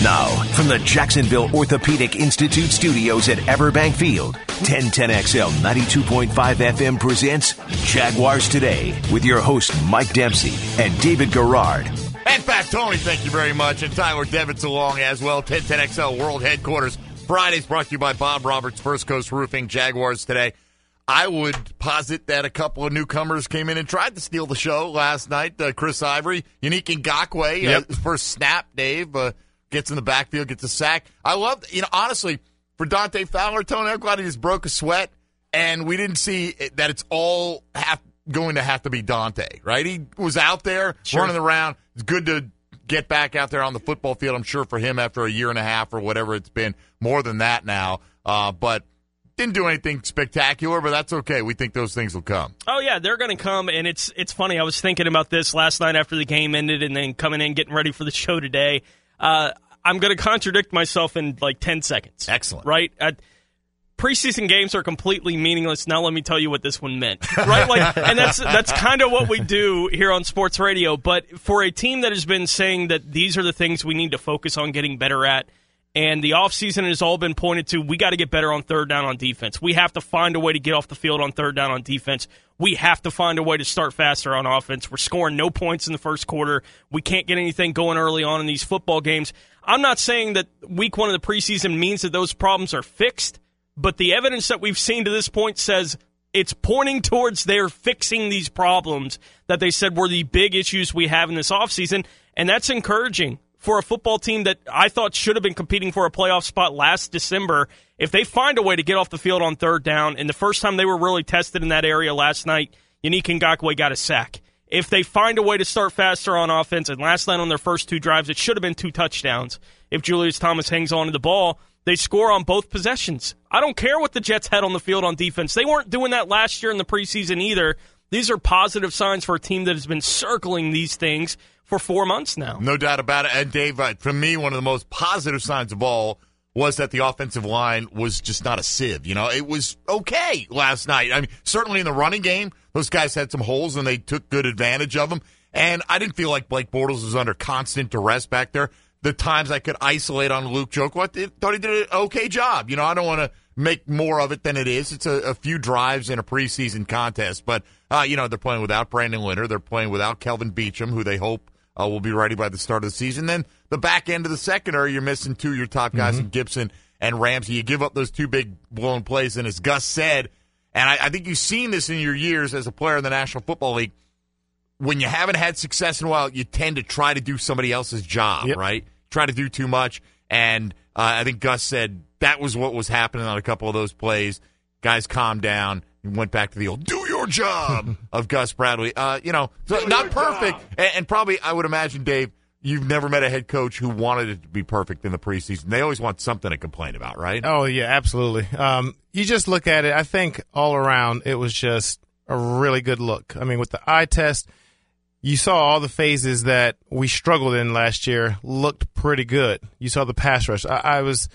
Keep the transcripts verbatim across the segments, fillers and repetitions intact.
Now, from the Jacksonville Orthopedic Institute studios at Everbank Field, ten ten X L ninety-two point five F M presents Jaguars Today with your host Mike Dempsey and David Garrard. And Fat Tony, thank you very much. And Tyler Devitt's along as well. ten ten X L World Headquarters. Fridays brought to you by Bob Roberts, First Coast Roofing, Jaguars Today. I would posit that a couple of newcomers came in and tried to steal the show last night. Uh, Chris Ivory, Yannick Ngakoue, yep. uh, first snap, Dave, uh, gets in the backfield, gets a sack. I love, you know, honestly, for Dante Fowler, Tony, I'm glad he just broke a sweat, and we didn't see it, that it's all have, going to have to be Dante, right? He was out there sure. running around. It's good to get back out there on the football field, I'm sure, for him after a year and a half or whatever it's been, more than that now. Uh, but didn't do anything spectacular, but that's okay. We think those things will come. Oh, yeah, they're going to come, and it's it's funny. I was thinking about this last night after the game ended and then coming in, getting ready for the show today. Uh, I'm going to contradict myself in like ten seconds. Excellent. Right? Uh, preseason games are completely meaningless. Now let me tell you what this one meant. Right? Like, and that's that's kind of what we do here on sports radio. But for a team that has been saying that these are the things we need to focus on getting better at, and the offseason has all been pointed to, we got to get better on third down on defense. We have to find a way to get off the field on third down on defense. We have to find a way to start faster on offense. We're scoring no points in the first quarter. We can't get anything going early on in these football games. I'm not saying that week one of the preseason means that those problems are fixed, but the evidence that we've seen to this point says it's pointing towards they're fixing these problems that they said were the big issues we have in this offseason, and that's encouraging for a football team that I thought should have been competing for a playoff spot last December. If they find a way to get off the field on third down, and the first time they were really tested in that area last night, Yannick Ngakoue got a sack. If they find a way to start faster on offense, and last night on their first two drives, it should have been two touchdowns. If Julius Thomas hangs on to the ball, they score on both possessions. I don't care what the Jets had on the field on defense. They weren't doing that last year in the preseason either. These are positive signs for a team that has been circling these things for four months now. No doubt about it. And, Dave, uh, for me, one of the most positive signs of all was that the offensive line was just not a sieve. You know, it was okay last night. I mean, certainly in the running game, those guys had some holes, and they took good advantage of them. And I didn't feel like Blake Bortles was under constant duress back there. The times I could isolate on Luke Joeckel, I thought he did an okay job. You know, I don't want to make more of it than it is. It's a, a few drives in a preseason contest. But, uh, you know, they're playing without Brandon Linder. They're playing without Kelvin Beachum, who they hope Uh, will be ready by the start of the season. Then the back end of the secondary, you're missing two of your top guys mm-hmm. in Gibson and Ramsey. You give up those two big blown plays, and as Gus said, and I, I think you've seen this in your years as a player in the National Football League, when you haven't had success in a while, you tend to try to do somebody else's job, yep. right? Try to do too much, and uh, I think Gus said that was what was happening on a couple of those plays. Guys calmed down and went back to the old do your job of Gus Bradley. Uh, you know, so not perfect. And, and probably, I would imagine, Dave, you've never met a head coach who wanted it to be perfect in the preseason. They always want something to complain about, right? Oh, yeah, absolutely. Um, you just look at it, I think all around it was just a really good look. I mean, with the eye test, you saw all the phases that we struggled in last year looked pretty good. You saw the pass rush. I, I was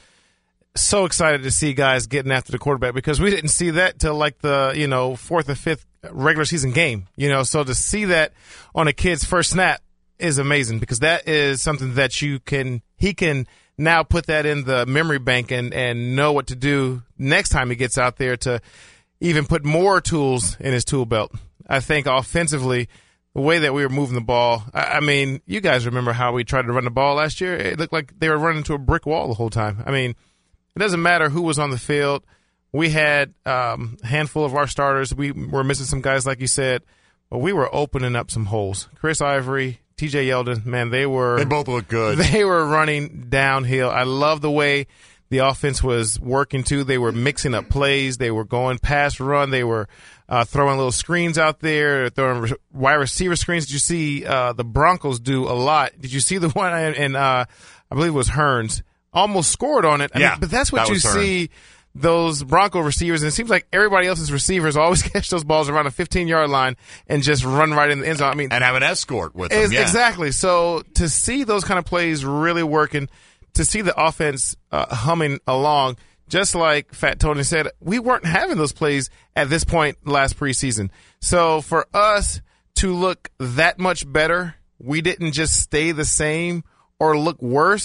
so excited to see guys getting after the quarterback because we didn't see that till like the, you know, fourth or fifth regular season game, you know, so to see that on a kid's first snap is amazing because that is something that you can, he can now put that in the memory bank and, and know what to do next time he gets out there to even put more tools in his tool belt. I think offensively, the way that we were moving the ball, I, I mean, you guys remember how we tried to run the ball last year? It looked like they were running into a brick wall the whole time. I mean, it doesn't matter who was on the field. We had um, a handful of our starters. We were missing some guys, like you said, but we were opening up some holes. Chris Ivory, T J Yeldon, man, they were. They both look good. They were running downhill. I love the way the offense was working, too. They were mixing up plays. They were going pass run. They were uh, throwing little screens out there, throwing re- wide receiver screens. Did you see uh, the Broncos do a lot? Did you see the one, and uh, I believe it was Hearns, almost scored on it? I yeah, mean, but that's what that you see, those Bronco receivers, and it seems like everybody else's receivers always catch those balls around a fifteen-yard line and just run right in the end zone. I mean, and have an escort with them. Yeah. Exactly. So to see those kind of plays really working, to see the offense uh, humming along, just like Fat Tony said, we weren't having those plays at this point last preseason. So for us to look that much better, we didn't just stay the same or look worse.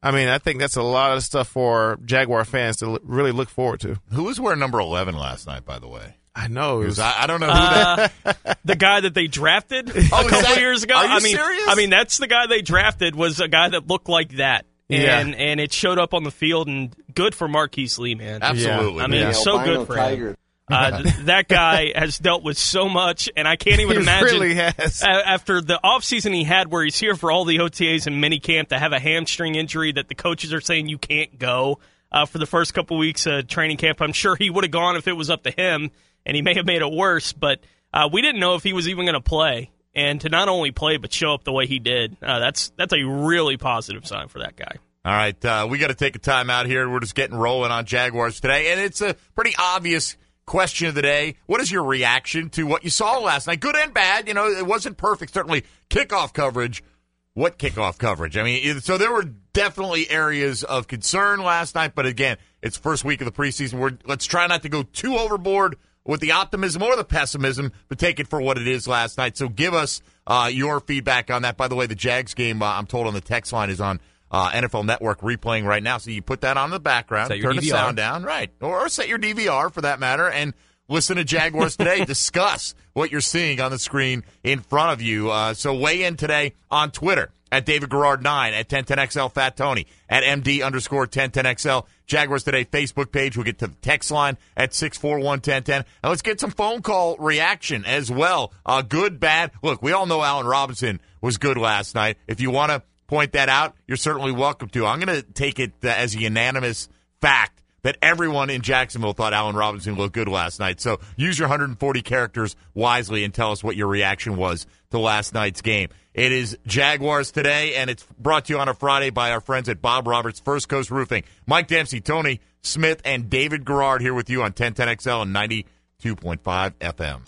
I mean, I think that's a lot of stuff for Jaguar fans to l- really look forward to. Who was wearing number eleven last night, by the way? I know. It was, I, I don't know who Uh, that the guy that they drafted a Oh, is couple that- years ago. are you I mean, serious? I mean that's the guy they drafted was a guy that looked like that, Yeah. and and it showed up on the field. And good for Marquise Lee, man. Absolutely. I mean, Yeah. so good for him. Uh, th- that guy has dealt with so much, and I can't even He imagine really has. a- after the offseason he had where he's here for all the O T As and minicamp to have a hamstring injury that the coaches are saying you can't go uh, for the first couple weeks of training camp. I'm sure he would have gone if it was up to him, and he may have made it worse, but uh, we didn't know if he was even going to play. And to not only play but show up the way he did, uh, that's that's a really positive sign for that guy. All right, uh, we got to take a time out here. We're just getting rolling on Jaguars today, and it's a pretty obvious question of the day. What is your reaction to what you saw last night? Good and bad. You know, it wasn't perfect. Certainly kickoff coverage. What kickoff coverage? I mean, so there were definitely areas of concern last night, but again, it's first week of the preseason. We're, let's try not to go too overboard with the optimism or the pessimism, but take it for what it is last night. So give us uh, your feedback on that. By the way, the Jags game, uh, I'm told on the text line, is on Uh, N F L Network replaying right now, so you put that on the background, Set your turn D V R. the sound down, right, or, or set your D V R for that matter, and listen to Jaguars Today. Discuss what you're seeing on the screen in front of you. Uh, so weigh in today on Twitter at David Garrard nine, at ten ten X L Fat Tony, at M D underscore ten ten X L. Jaguars Today Facebook page. We'll get to the text line at six four one, one zero one zero. And let's get some phone call reaction as well. Uh, good, bad. Look, we all know Allen Robinson was good last night. If you want to point that out, you're certainly welcome to. I'm going to take it uh, as a unanimous fact that everyone in Jacksonville thought Allen Robinson looked good last night. So use your one hundred forty characters wisely and tell us what your reaction was to last night's game. It is Jaguars Today, and it's brought to you on a Friday by our friends at Bob Roberts First Coast Roofing. Mike Dempsey, Tony Smith, and David Garrard here with you on ten ten X L and ninety-two point five F M.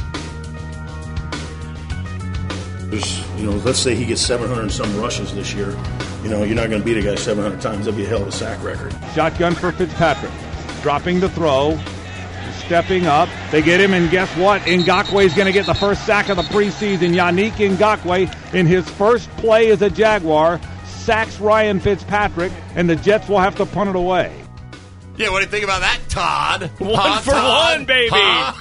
There's, you know, let's say he gets seven hundred and some rushes this year. You know, you're not going to beat a guy seven hundred times. That'd be a hell of a sack record. Shotgun for Fitzpatrick. Dropping the throw. Stepping up. They get him, and guess what? Ngakwe's going to get the first sack of the preseason. Yannick Ngakoue, in his first play as a Jaguar, sacks Ryan Fitzpatrick, and the Jets will have to punt it away. Yeah, what do you think about that, Todd? One Huh, for Todd? one, baby.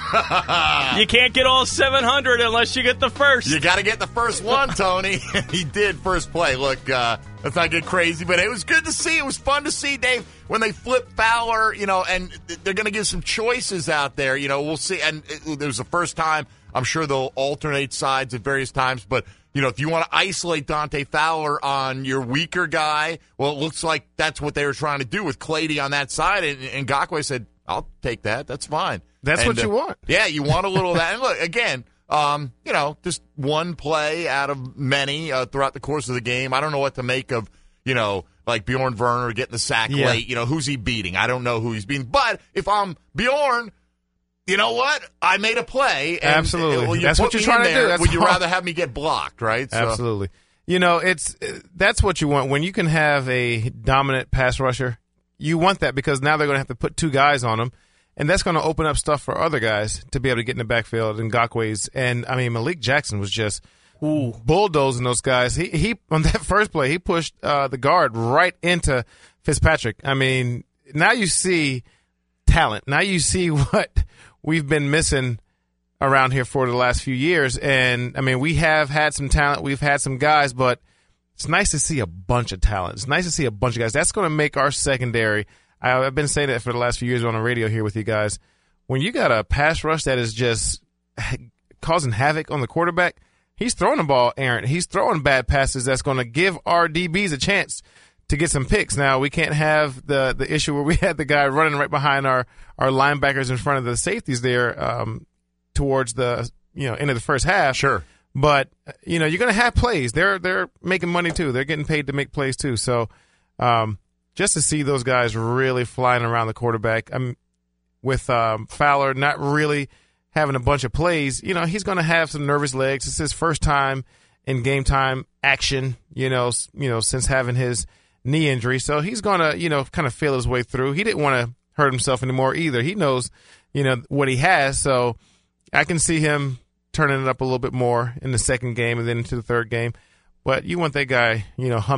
Huh? You can't get all seven hundred unless you get the first. You got to get the first one, Tony. He did first play. Look, uh, let's not get crazy, but it was good to see. It was fun to see, Dave, when they flip Fowler, you know, and they're going to give some choices out there. You know, we'll see. And it, it was the first time. I'm sure they'll alternate sides at various times, but you know, if you want to isolate Dante Fowler on your weaker guy, well, it looks like that's what they were trying to do with Clady on that side. And, and Ngakoue said, I'll take that. That's fine. That's and, what you uh, want. Yeah, you want a little of that. And look, again, um, you know, just one play out of many uh, throughout the course of the game. I don't know what to make of, you know, like Bjorn Werner getting the sack Yeah. late. You know, who's he beating? I don't know who he's beating. But if I'm Bjorn, you know what? I made a play. And, Absolutely. well, you That's put what you're me trying in to do. there, That's would you all. rather have me get blocked, right? So, Absolutely. You know, it's that's what you want. When you can have a dominant pass rusher, you want that because now they're going to have to put two guys on them, and that's going to open up stuff for other guys to be able to get in the backfield. And Ngakwe's, and I mean, Malik Jackson was just ooh, bulldozing those guys. He he on that first play, he pushed uh, the guard right into Fitzpatrick. I mean, now you see talent. Now you see what we've been missing around here for the last few years. And, I mean, we have had some talent. We've had some guys, but it's nice to see a bunch of talent. It's nice to see a bunch of guys. That's going to make our secondary. I, I've been saying that for the last few years on the radio here with you guys. When you got a pass rush that is just causing havoc on the quarterback, he's throwing the ball errant. He's throwing bad passes that's going to give our D Bs a chance to get some picks. Now, we can't have the the issue where we had the guy running right behind our, our linebackers in front of the safeties there um, towards the you know end of the first half. Sure. But, you know, you're going to have plays. They're they're making money, too. They're getting paid to make plays, too. So um, just to see those guys really flying around the quarterback, I'm, with um, Fowler not really having a bunch of plays, you know, he's going to have some nervous legs. It's his first time in game time action, you know, you know, since having his knee injury. So he's going to, you know, kind of feel his way through. He didn't want to hurt himself anymore either. He knows, you know, what he has. So I can see him turning it up a little bit more in the second game and then into the third game. But you want that guy, you know, humming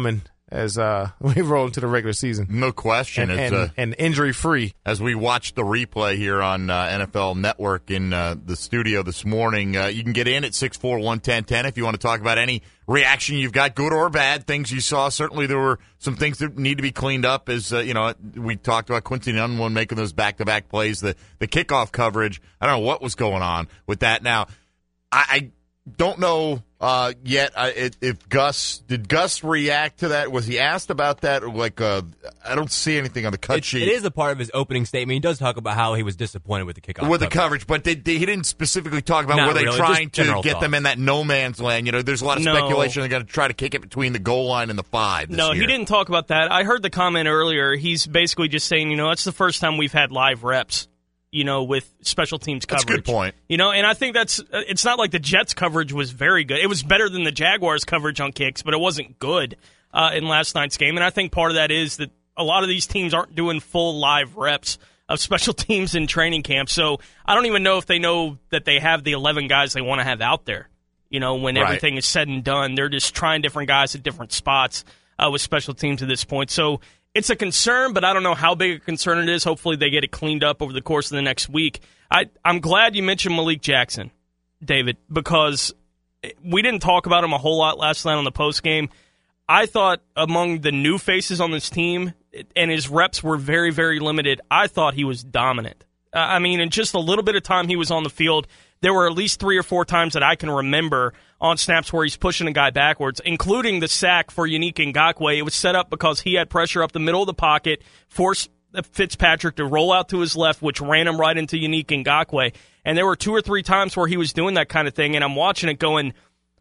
as uh, we roll into the regular season. No question. And, it's, and, uh, and injury-free. As we watch the replay here on uh, N F L Network in uh, the studio this morning, uh, you can get in at six four one, one zero one zero if you want to talk about any reaction you've got, good or bad, things you saw. Certainly there were some things that need to be cleaned up. As uh, you know, we talked about Quincy Unwin making those back-to-back plays, the, the kickoff coverage. I don't know what was going on with that. Now, I, I don't know uh, yet uh, if, if Gus did Gus react to that. Was he asked about that? Or like, uh, I don't see anything on the cut it, sheet. It is a part of his opening statement. He does talk about how he was disappointed with the kickoff with coverage. the coverage, but they, they, he didn't specifically talk about Not were they really, trying just to general get thoughts. them in that no man's land. You know, there's a lot of No. speculation they're going to try to kick it between the goal line and the five. This No, year. he didn't talk about that. I heard the comment earlier. He's basically just saying, you know, that's the first time we've had live reps, you know, with special teams That's coverage. a good point. You know, and I think that's, it's not like the Jets coverage was very good. It was better than the Jaguars coverage on kicks, but it wasn't good uh, in last night's game. And I think part of that is that a lot of these teams aren't doing full live reps of special teams in training camp. So I don't even know if they know that they have the eleven guys they want to have out there. You know, when Right. everything is said and done, they're just trying different guys at different spots uh, with special teams at this point. So it's a concern, but I don't know how big a concern it is. Hopefully they get it cleaned up over the course of the next week. I, I'm glad you mentioned Malik Jackson, David, because we didn't talk about him a whole lot last night on the postgame. I thought among the new faces on this team, and his reps were very, very limited, I thought he was dominant. Uh, I mean, in just a little bit of time he was on the field, there were at least three or four times that I can remember on snaps where he's pushing a guy backwards, including the sack for Yannick Ngakoue. It was set up because he had pressure up the middle of the pocket, forced Fitzpatrick to roll out to his left, which ran him right into Yannick Ngakoue. And there were two or three times where he was doing that kind of thing, and I'm watching it going,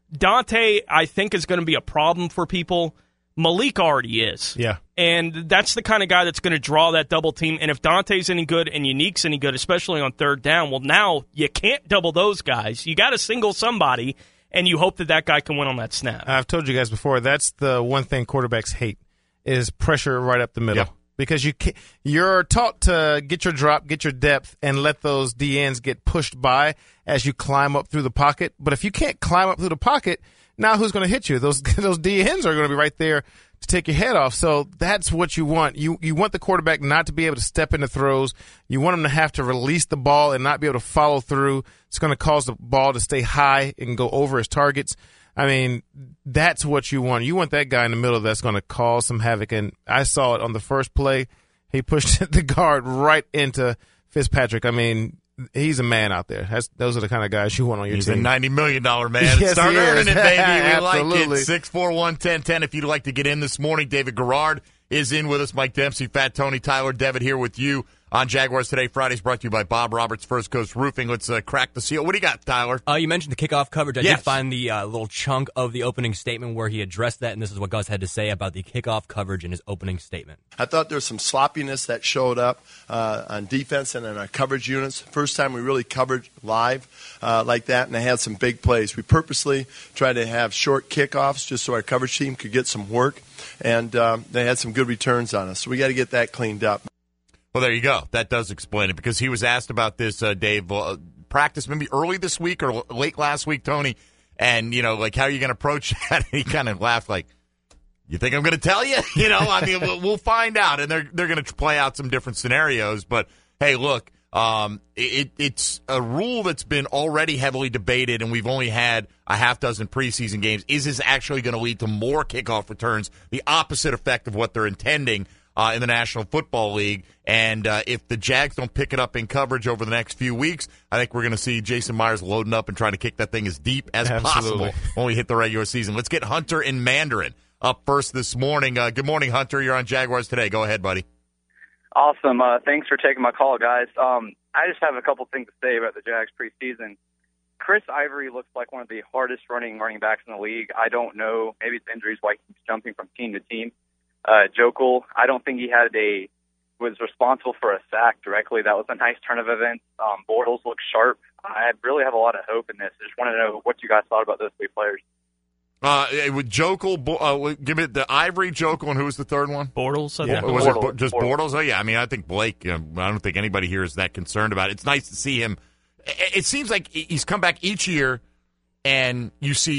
Dante, I think, is going to be a problem for people. Malik already is. Yeah. And that's the kind of guy that's going to draw that double team. And if Dante's any good and Yannick's any good, especially on third down, well, now you can't double those guys. You got to single somebody, and you hope that that guy can win on that snap. I've told you guys before, that's the one thing quarterbacks hate is pressure right up the middle. Yep. Because you can't, you're taught to get your drop, get your depth, and let those D Ns get pushed by as you climb up through the pocket. But if you can't climb up through the pocket, now who's going to hit you? Those those D Ns are going to be right there to take your head off. So that's what you want. You you want the quarterback not to be able to step into throws. You want him to have to release the ball and not be able to follow through. It's going to cause the ball to stay high and go over his targets. I mean, that's what you want. You want that guy in the middle that's going to cause some havoc. And I saw it on the first play. He pushed the guard right into Fitzpatrick. I mean, he's a man out there. That's, those are the kind of guys you want on your He's team. a ninety million dollars man. Yes, Start he earning is. it, baby. We like Absolutely. it. six four one, one zero one zero if you'd like to get in this morning. David Garrard is in with us. Mike Dempsey, Fat Tony, Tyler Devitt here with you on Jaguars Today. Friday's brought to you by Bob Roberts, First Coast Roofing. Let's uh, crack the seal. What do you got, Tyler? Uh, you mentioned the kickoff coverage. I Yes. did find the uh, little chunk of the opening statement where he addressed that, and this is what Gus had to say about the kickoff coverage in his opening statement. I thought there was some sloppiness that showed up uh, on defense and in our coverage units. First time we really covered live uh, like that, and they had some big plays. We purposely tried to have short kickoffs just so our coverage team could get some work, and um, they had some good returns on us. So we got to get that cleaned up. Well, there you go. That does explain it because he was asked about this, uh, Dave, uh, practice maybe early this week or l- late last week, Tony, and, you know, like, how are you going to approach that? And he kind of laughed like, you think I'm going to tell you? You know, I mean, we'll, we'll find out, and they're they're going to play out some different scenarios. But, hey, look, um, it, it's a rule that's been already heavily debated, and we've only had a half dozen preseason games. Is this actually going to lead to more kickoff returns, the opposite effect of what they're intending Uh, in the National Football League? And uh, if the Jags don't pick it up in coverage over the next few weeks, I think we're going to see Jason Myers loading up and trying to kick that thing as deep as Absolutely. possible when we hit the regular season. Let's get Hunter in Mandarin up first this morning. Uh, good morning, Hunter. You're on Jaguars Today. Go ahead, buddy. Awesome. Uh, thanks for taking my call, guys. Um, I just have a couple things to say about the Jags preseason. Chris Ivory looks like one of the hardest running running backs in the league. I don't know. Maybe it's injuries why he keeps jumping from team to team. Uh, Jokel, I don't think he had a was responsible for a sack directly. That was a nice turn of events. Um, Bortles looks sharp. I really have a lot of hope in this. I just want to know what you guys thought about those three players. Uh, with Jokel, uh, give me the Ivory, Jokel, and who was the third one? Bortles, I Yeah. think. Was Bortles. it just Bortles. Bortles? Oh, yeah. I mean, I think Blake, um, I don't think anybody here is that concerned about it. It's nice to see him. It, it seems like he's come back each year, and you see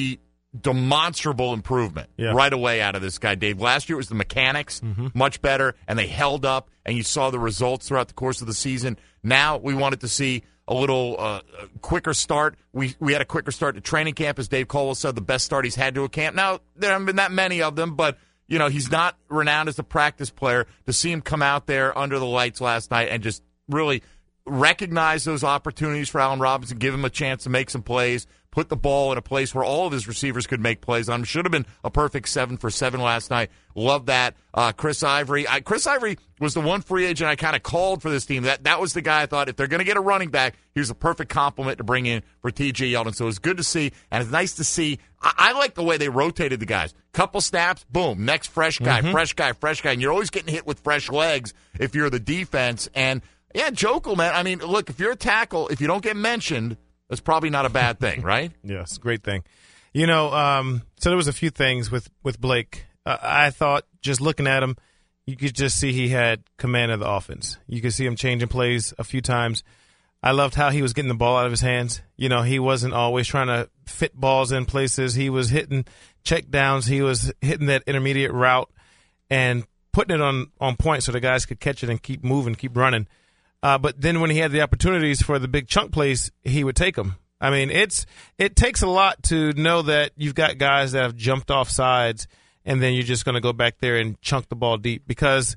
demonstrable improvement yeah. right away out of this guy, Dave. Last year it was the mechanics, mm-hmm. much better, and they held up, and you saw the results throughout the course of the season. Now we wanted to see a little uh, quicker start. We we had a quicker start to training camp, as Dave Caldwell said, the best start he's had to a camp. Now, there haven't been that many of them, but you know he's not renowned as a practice player. To see him come out there under the lights last night and just really recognize those opportunities for Allen Robinson, give him a chance to make some plays, put the ball in a place where all of his receivers could make plays on him. Should have been a perfect seven for seven last night. Love that. Uh, Chris Ivory. I, Chris Ivory was the one free agent I kind of called for this team. That that was the guy I thought, if they're going to get a running back, here's a perfect compliment to bring in for T J Yeldon. So it was good to see, and it's nice to see. I, I like the way they rotated the guys. Couple snaps, boom, next fresh guy, mm-hmm. fresh guy, fresh guy. And you're always getting hit with fresh legs if you're the defense. And, yeah, Jokel, man, I mean, look, if you're a tackle, if you don't get mentioned, that's probably not a bad thing, right? Yes, great thing. You know, um, so there was a few things with, with Blake. Uh, I thought just looking at him, you could just see he had command of the offense. You could see him changing plays a few times. I loved how he was getting the ball out of his hands. You know, he wasn't always trying to fit balls in places. He was hitting check downs. He was hitting that intermediate route and putting it on, on point so the guys could catch it and keep moving, keep running. Uh, but then when he had the opportunities for the big chunk plays, he would take them. I mean, it's it takes a lot to know that you've got guys that have jumped off sides, and then you're just going to go back there and chunk the ball deep, because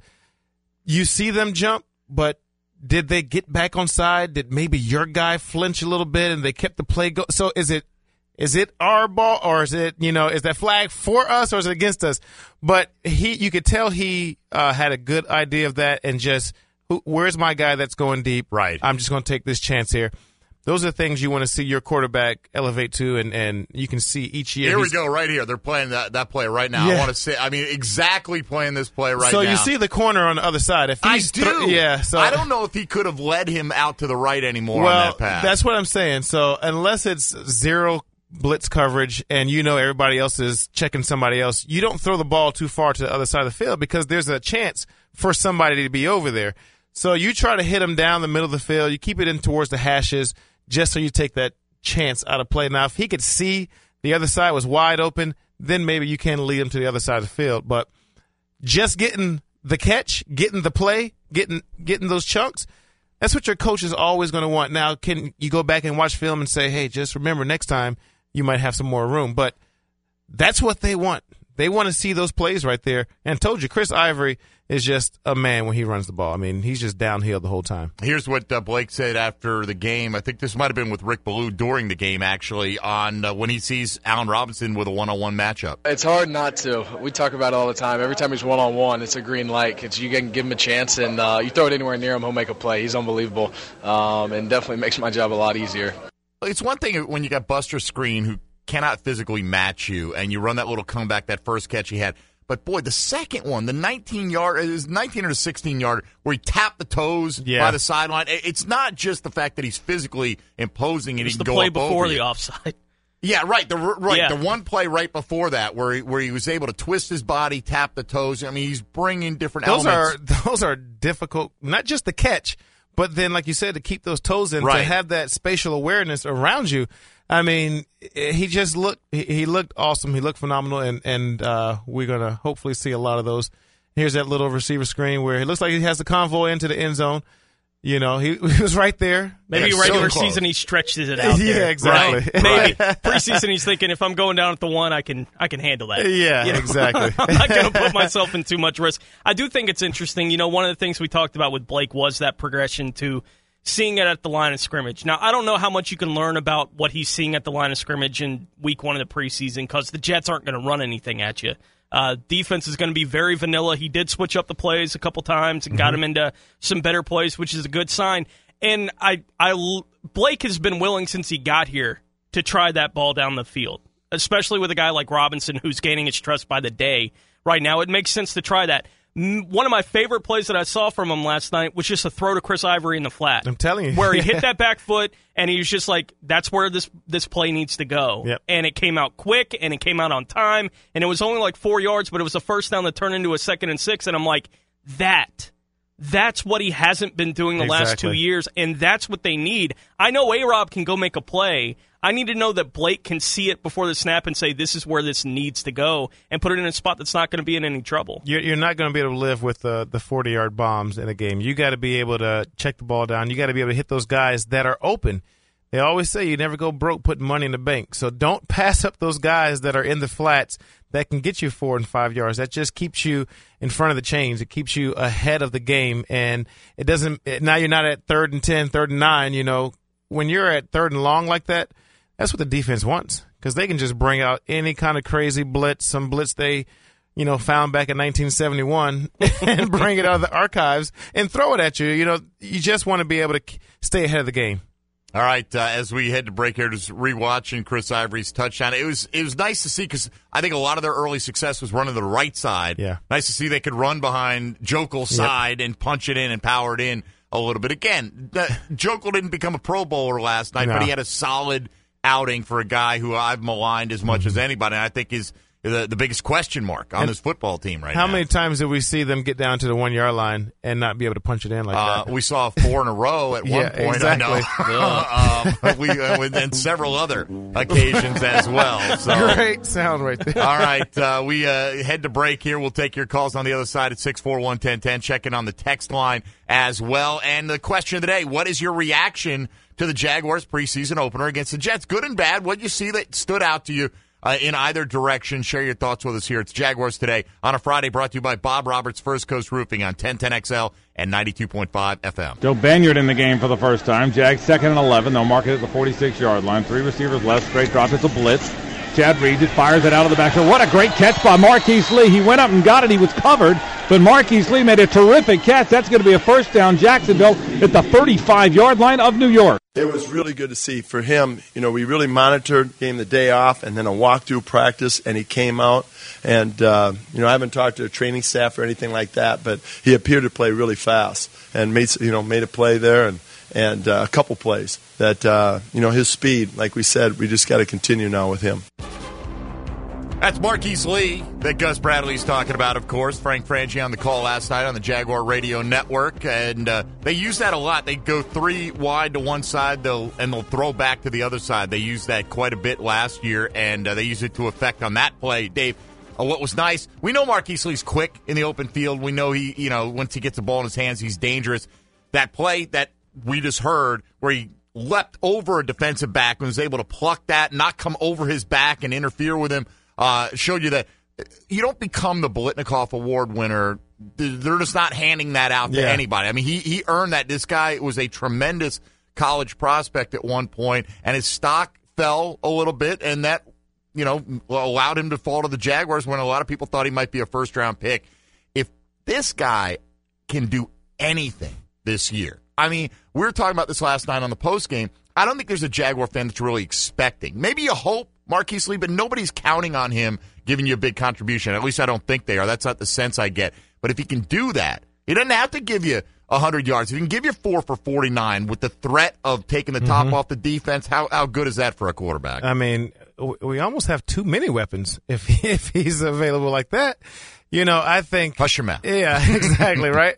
you see them jump, but did they get back on side? Did maybe your guy flinch a little bit and they kept the play go? So is it is it our ball, or is it, you know, is that flag for us or is it against us? But he, you could tell he uh, had a good idea of that, and just, where's my guy that's going deep? Right. I'm just going to take this chance here. Those are things you want to see your quarterback elevate to, and, and you can see each year. Here we go, right here. They're playing that, that play right now. Yeah. I want to say, I mean, exactly playing this play right so now. So you see the corner on the other side. If I he's do. Th- yeah. So I don't know if he could have led him out to the right anymore well, on that pass. That's what I'm saying. So unless it's zero blitz coverage and you know everybody else is checking somebody else, you don't throw the ball too far to the other side of the field, because there's a chance for somebody to be over there. So you try to hit them down the middle of the field. You keep it in towards the hashes, just so you take that chance out of play. Now, if he could see the other side was wide open, then maybe you can lead him to the other side of the field. But just getting the catch, getting the play, getting getting those chunks, that's what your coach is always going to want. Now, can you go back and watch film and say, hey, just remember next time you might have some more room? But that's what they want. They want to see those plays right there. And I told you, Chris Ivory is just a man when he runs the ball. I mean, he's just downhill the whole time. Here's what uh, Blake said after the game. I think this might have been with Rick Ballou during the game, actually, on uh, when he sees Allen Robinson with a one-on-one matchup. It's hard not to. We talk about it all the time. Every time he's one-on-one, it's a green light. It's, you can give him a chance, and uh, you throw it anywhere near him, he'll make a play. He's unbelievable, um, and definitely makes my job a lot easiar. It's one thing when you got Buster Skrine, who cannot physically match you, and you run that little comeback, that first catch he had. But, boy, the second one, the nineteen-yard, it was nineteen or the sixteen-yard, where he tapped the toes yeah. by the sideline. It's not just the fact that he's physically imposing and he can the go play up before over the you. offside. Yeah, right. The right. Yeah. The one play right before that, where he, where he was able to twist his body, tap the toes. I mean, he's bringing different those elements. Are, those are difficult, not just the catch, but then, like you said, to keep those toes in, right. to have that spatial awareness around you. I mean, he just looked he, he looked awesome. He looked phenomenal, and, and uh, we're going to hopefully see a lot of those. Here's that little receiver screen where he looks like he has the convoy into the end zone. You know, he, he was right there. Maybe yeah, regular so season he stretches it out there. Yeah, exactly. Right. Maybe. Preseason he's thinking, if I'm going down at the one, I can I can handle that. Yeah, you know? exactly. I'm not going to put myself in too much risk. I do think it's interesting. You know, one of the things we talked about with Blake was that progression to seeing it at the line of scrimmage. Now, I don't know how much you can learn about what he's seeing at the line of scrimmage in week one of the preseason, because the Jets aren't going to run anything at you. Uh, defense is going to be very vanilla. He did switch up the plays a couple times and mm-hmm. got him into some better plays, which is a good sign. And I, I, Blake has been willing since he got here to try that ball down the field, especially with a guy like Robinson who's gaining his trust by the day right now. It makes sense to try that. One of my favorite plays that I saw from him last night was just a throw to Chris Ivory in the flat. I'm telling you. Where he hit that back foot, and he was just like, that's where this this play needs to go. Yep. And it came out quick, and it came out on time, and it was only like four yards, but it was a first down that turned into a second and six, and I'm like, that, that's what he hasn't been doing the exactly. last two years, and that's what they need. I know A-Rob can go make a play. I need to know that Blake can see it before the snap and say, this is where this needs to go, and put it in a spot that's not going to be in any trouble. You're, you're not going to be able to live with the the forty-yard bombs in a game. You got to be able to check the ball down. You got to be able to hit those guys that are open. They always say you never go broke putting money in the bank. So don't pass up those guys that are in the flats that can get you four and five yards. That just keeps you in front of the chains. It keeps you ahead of the game. And it doesn't – now you're not at third and ten, third and nine. You know, when you're at third and long like that, that's what the defense wants, because they can just bring out any kind of crazy blitz, some blitz they – you know, found back in nineteen seventy-one and bring it out of the archives and throw it at you. You know, you just want to be able to stay ahead of the game. All right, uh, as we head to break here, just rewatching Chris Ivory's touchdown. It was it was nice to see, because I think a lot of their early success was running the right side. Yeah. Nice to see they could run behind Jokel's Yep. side and punch it in and power it in a little bit. Again, the, Jokel didn't become a Pro Bowler last night, No. but he had a solid outing for a guy who I've maligned as much mm-hmm. as anybody, and I think is the, the biggest question mark on and this football team right how now. How many times did we see them get down to the one-yard line and not be able to punch it in like uh, that? We saw four in a row at one yeah, point, exactly. I know. um, we, uh, and several other occasions as well. So. Great sound right there. All right, uh, we uh, head to break here. We'll take your calls on the other side at six four one, one zero one zero. Check in on the text line as well. And the question of the day, what is your reaction to the Jaguars preseason opener against the Jets? Good and bad. What did you see that stood out to you uh, in either direction? Share your thoughts with us here. It's Jaguars Today on a Friday, brought to you by Bob Roberts, First Coast Roofing on ten ten X L and ninety-two point five F M. Joe Banyard in the game for the first time. Jags second and eleven. They'll mark it at the forty-six-yard line. Three receivers left. Straight drop. It's a blitz. Chad Reed just fires it out of the backfield. What a great catch by Marquise Lee. He went up and got it. He was covered, but Marquise Lee made a terrific catch. That's going to be a first down. Jacksonville at the thirty-five-yard line of New York. It was really good to see for him. You know, we really monitored, gave him the day off, and then a walkthrough practice, and he came out. And, uh, you know, I haven't talked to the training staff or anything like that, but he appeared to play really fast and made, you know, made a play there and, and uh, a couple plays that, uh, you know, his speed, like we said, we just got to continue now with him. That's Marquise Lee that Gus Bradley's talking about, of course. Frank Franchi on the call last night on the Jaguar Radio Network, and uh, they use that a lot. They go three wide to one side, they'll and they'll throw back to the other side. They used that quite a bit last year, and uh, they used it to effect on that play. Dave, uh, what was nice, we know Marquise Lee's quick in the open field. We know he, you know, once he gets the ball in his hands, he's dangerous. That play that we just heard where he leapt over a defensive back and was able to pluck that, not come over his back and interfere with him, Uh, showed you that you don't become the Biletnikoff Award winner. They're just not handing that out to yeah. anybody. I mean, he he earned that. This guy was a tremendous college prospect at one point, and his stock fell a little bit, and that, you know, allowed him to fall to the Jaguars when a lot of people thought he might be a first-round pick. If this guy can do anything this year, I mean, we were talking about this last night on the postgame. I don't think there's a Jaguar fan that's really expecting. Maybe you hope Marquise Lee, but nobody's counting on him giving you a big contribution. At least I don't think they are. That's not the sense I get. But if he can do that, he doesn't have to give you one hundred yards. If he can give you four for forty-nine with the threat of taking the top mm-hmm. off the defense, how how good is that for a quarterback? I mean, we almost have too many weapons if if he's available like that. You know, I think. Hush your mouth. Yeah, exactly, right?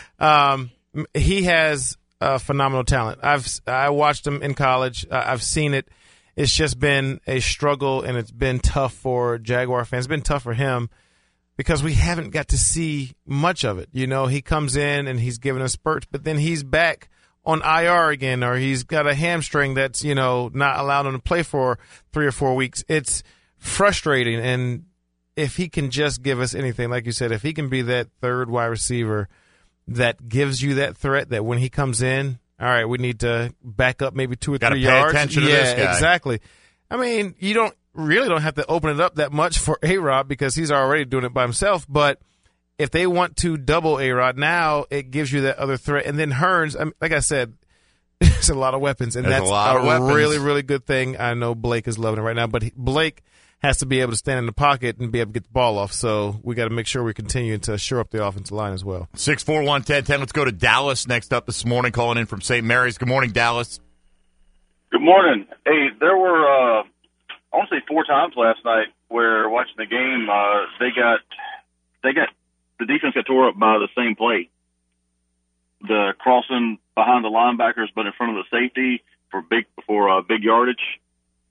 Um, he has uh, phenomenal talent. I've I watched him in college. I've seen it. It's just been a struggle, and it's been tough for Jaguar fans. It's been tough for him because we haven't got to see much of it. You know, he comes in and he's giving us spurts, but then he's back on I R again, or he's got a hamstring that's, you know, not allowed him to play for three or four weeks. It's frustrating, and if he can just give us anything, like you said, if he can be that third wide receiver that gives you that threat that when he comes in, all right, we need to back up maybe two or Gotta three pay yards. attention to yeah, this guy. Exactly. I mean, you don't really don't have to open it up that much for A-Rod because he's already doing it by himself. But if they want to double A-Rod, now it gives you that other threat. And then Hearns, I mean, like I said, it's a lot of weapons, and There's that's a, lot a of weapons. really, really good thing. I know Blake is loving it right now, but he, Blake has to be able to stand in the pocket and be able to get the ball off. So we got to make sure we continue to shore up the offensive line as well. six four one, one zero one zero. Let's go to Dallas next up this morning, calling in from Saint Mary's. Good morning, Dallas. Good morning. Hey, there were, uh, I want to say four times last night where watching the game, uh, they got, they got, the defense got tore up by the same play. The crossing behind the linebackers, but in front of the safety for big, for uh, big yardage.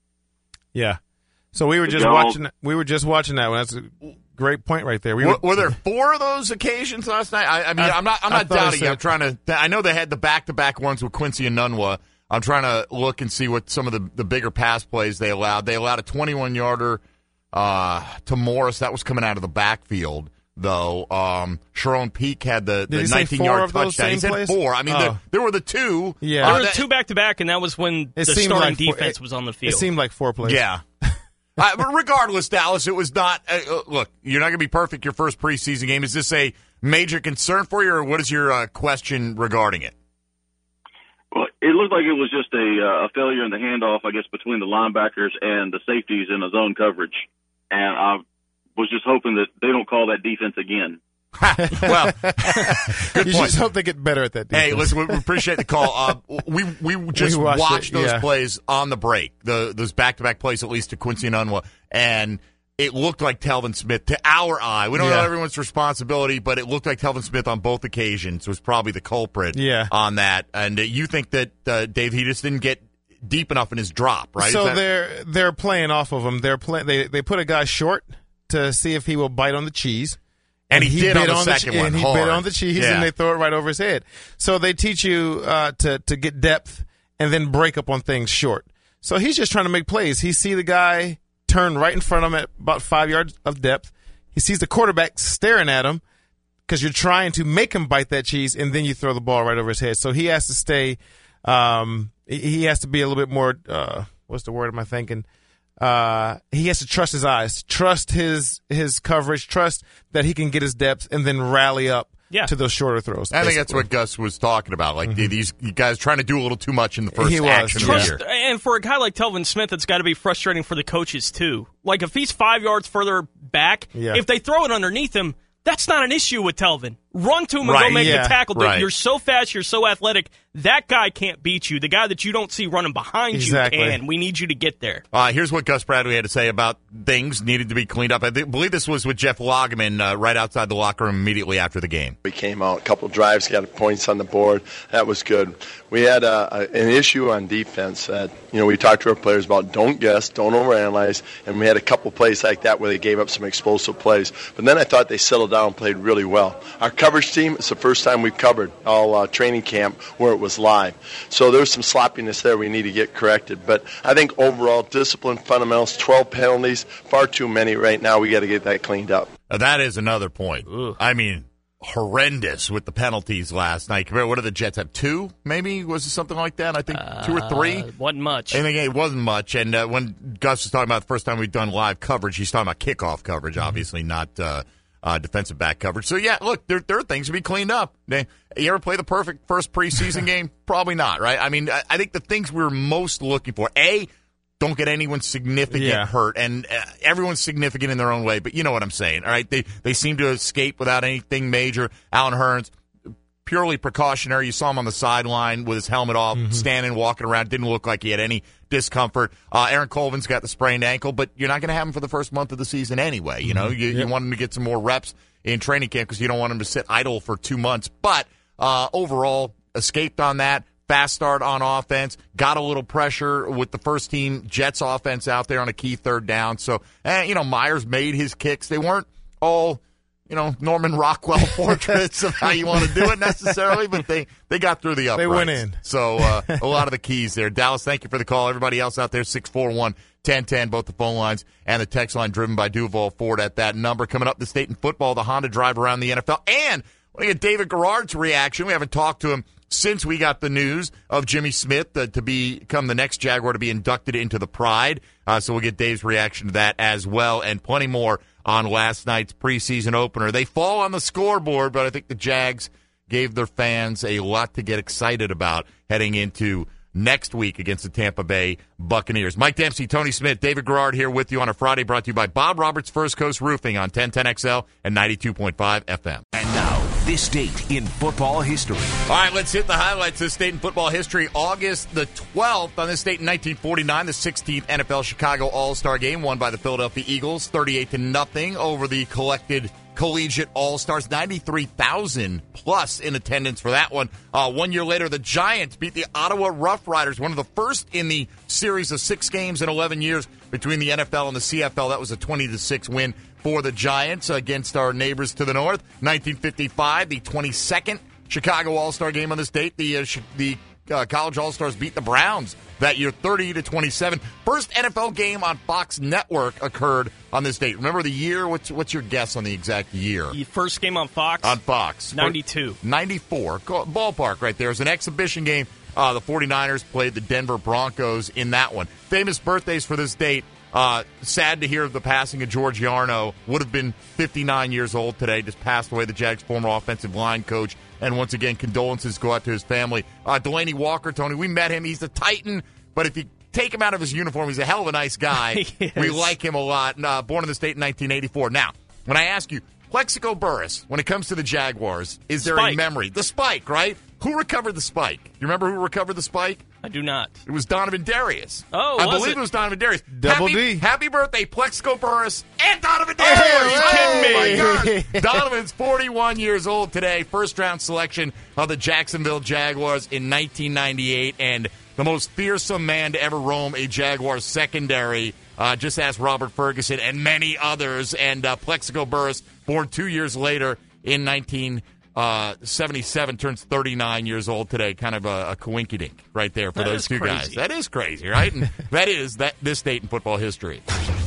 Yeah. So we were just Go. watching. We were just watching that one. That's a great point right there. We were, were, were there four of those occasions last night? I, I mean, I, I'm not. I'm I not thought I doubting. said, I'm trying to. I know they had the back-to-back ones with Quincy and Nunwa. I'm trying to look and see what some of the, the bigger pass plays they allowed. They allowed a twenty-one-yarder uh, to Morris. That was coming out of the backfield, though. Um, Sharon Peak had the, the nineteen-yard touchdown. He said plays? four. I mean, oh. there, there were the two. Yeah. There Uh, were that, two back-to-back, and that was when It the seemed starting like four- defense it- was on the field. It seemed like four plays. Yeah. uh, but regardless, Dallas, it was not. Uh, look, you're not going to be perfect your first preseason game. Is this a major concern for you, or what is your uh, question regarding it? Well, it looked like it was just a, uh, a failure in the handoff, I guess, between the linebackers and the safeties in the zone coverage. And I was just hoping that they don't call that defense again. Well, good you point. just hope they get better at that defense. Hey, listen, we appreciate the call. Uh, we we just We watched watched, it, those yeah. plays on the break, the those back to back plays, at least to Quincy and Unwa, and it looked like Telvin Smith to our eye. We don't Yeah. know everyone's responsibility, but it looked like Telvin Smith on both occasions was probably the culprit Yeah. on that. And uh, you think that uh, Dave, he just didn't get deep enough in his drop, right? So Is that- they're they're playing off of him. They're play, they they put a guy short to see if he will bite on the cheese. And he did bit on the che- second one And he hard. bit on the cheese, Yeah. and they throw it right over his head. So they teach you uh, to to get depth and then break up on things short. So he's just trying to make plays. He see the guy turn right in front of him at about five yards of depth. He sees the quarterback staring at him because you're trying to make him bite that cheese, and then you throw the ball right over his head. So he has to stay. Um, he- he has to be a little bit more. Uh, what's the word am I thinking? Uh, he has to trust his eyes, trust his his coverage, trust that he can get his depth, and then rally up Yeah. to those shorter throws. I think that's basically. what Gus was talking about. Like these you guys trying to do a little too much in the first He was, action of the Trust, year. and for a guy like Telvin Smith, it's got to be frustrating for the coaches too. Like if he's five yards further back, Yeah. if they throw it underneath him, that's not an issue with Telvin. Run to him and go Right, make yeah, the tackle. right. You're so fast, you're so athletic. That guy can't beat you. The guy that you don't see running behind Exactly. you can. We need you to get there. Uh, here's what Gus Bradley had to say about things needed to be cleaned up. I th- believe this was with Jeff Loggeman uh, right outside the locker room immediately after the game. We came out, a couple drives, got points on the board. That was good. We had a, a, an issue on defense that, you know, we talked to our players about don't guess, don't overanalyze, and we had a couple plays like that where they gave up some explosive plays. But then I thought they settled down and played really well. Our coverage team, it's the first time we've covered all uh, training camp where it was live. So there's some sloppiness there we need to get corrected. But I think overall, discipline, fundamentals, twelve penalties, far too many right now. We got to get that cleaned up. Uh, that is another point. I mean, horrendous with the penalties last night. What did the Jets have? Two, maybe? Was it something like that? I think two or three. Uh, wasn't much. I think it wasn't much. And uh, when Gus was talking about the first time we've done live coverage, he's talking about kickoff coverage, obviously, not uh, uh, defensive back coverage. So, yeah, look, there, there are things to be cleaned up. They, you ever play the perfect first preseason game? Probably not, right? I mean, I, I think the things we were most looking for, A, don't get anyone significant Yeah. hurt, and uh, everyone's significant in their own way, but you know what I'm saying, all right? They they seem to escape without anything major. Alan Hearns, purely precautionary. You saw him on the sideline with his helmet off, Mm-hmm. standing, walking around. Didn't look like he had any discomfort. Uh, Aaron Colvin's got the sprained ankle, but you're not going to have him for the first month of the season anyway. You know, you, you want him to get some more reps in training camp because you don't want him to sit idle for two months. But uh, overall, escaped on that. Fast start on offense, got a little pressure with the first team Jets offense out there on a key third down. So, eh, you know, Myers made his kicks. They weren't all, you know, Norman Rockwell portraits of how you want to do it necessarily, but they, they got through the uprights. They went in. So, uh, a lot of the keys there. Dallas, thank you for the call. Everybody else out there, six four one, one oh one oh, both the phone lines and the text line driven by Duval Ford at that number. Coming up, the state in football, the Honda drive around the N F L. And I want to get David Garrard's reaction. We haven't talked to him since we got the news of Jimmy Smith uh, to become the next Jaguar to be inducted into the Pride. Uh, so we'll get Dave's reaction to that as well, and plenty more on last night's preseason opener. They fall on the scoreboard, but I think the Jags gave their fans a lot to get excited about heading into next week against the Tampa Bay Buccaneers. Mike Dempsey, Tony Smith, David Garrard here with you on a Friday, brought to you by Bob Roberts First Coast Roofing on ten ten X L and ninety-two point five F M. And now, this date in football history. All right, let's hit the highlights of state in football history. August the twelfth, on this date in nineteen forty-nine, the sixteenth N F L Chicago All-Star Game won by the Philadelphia Eagles, thirty-eight to nothing over the collected Collegiate All-Stars, ninety-three thousand plus in attendance for that one. Uh, one year later, the Giants beat the Ottawa Rough Riders, one of the first in the series of six games in eleven years between the N F L and the C F L. That was a twenty to six win for the Giants against our neighbors to the north. nineteen fifty-five, the twenty-second Chicago All-Star game on this date. The uh, the uh, College All-Stars beat the Browns that year, thirty to twenty-seven. First N F L game on Fox Network occurred on this date. Remember the year? What's what's your guess on the exact year? The first game on Fox? On Fox. ninety-two. ninety-four. Ballpark right there. It was an exhibition game. Uh, the 49ers played the Denver Broncos in that one. Famous birthdays for this date. Uh, sad to hear of the passing of George Yarno. Would have been fifty-nine years old today. Just passed away, the Jags' former offensive line coach. And once again, condolences go out to his family. Uh, Delaney Walker, Tony, we met him. He's a Titan, but if you take him out of his uniform, he's a hell of a nice guy. We like him a lot. Uh, born in the state in nineteen eighty-four. Now, when I ask you, Plexico Burress, when it comes to the Jaguars, is there Spike. a memory? The spike, right? Who recovered the spike? You remember who recovered the spike? I do not. It was Donovan Darius. Oh, I was believe it? it was Donovan Darius. Double happy, D. Happy birthday, Plexico Burress and Donovan Darius. Are you kidding me? Oh, my God. Donovan's forty-one years old today. First round selection of the Jacksonville Jaguars in nineteen ninety-eight, and the most fearsome man to ever roam a Jaguars secondary. Uh, just ask Robert Ferguson and many others. And uh, Plexico Burress, born two years later in nineteen seventy-seven, turns thirty-nine years old today. Kind of a, a coinkydink right there for That those is two crazy. guys. That is crazy, right? And that is that this date in football history.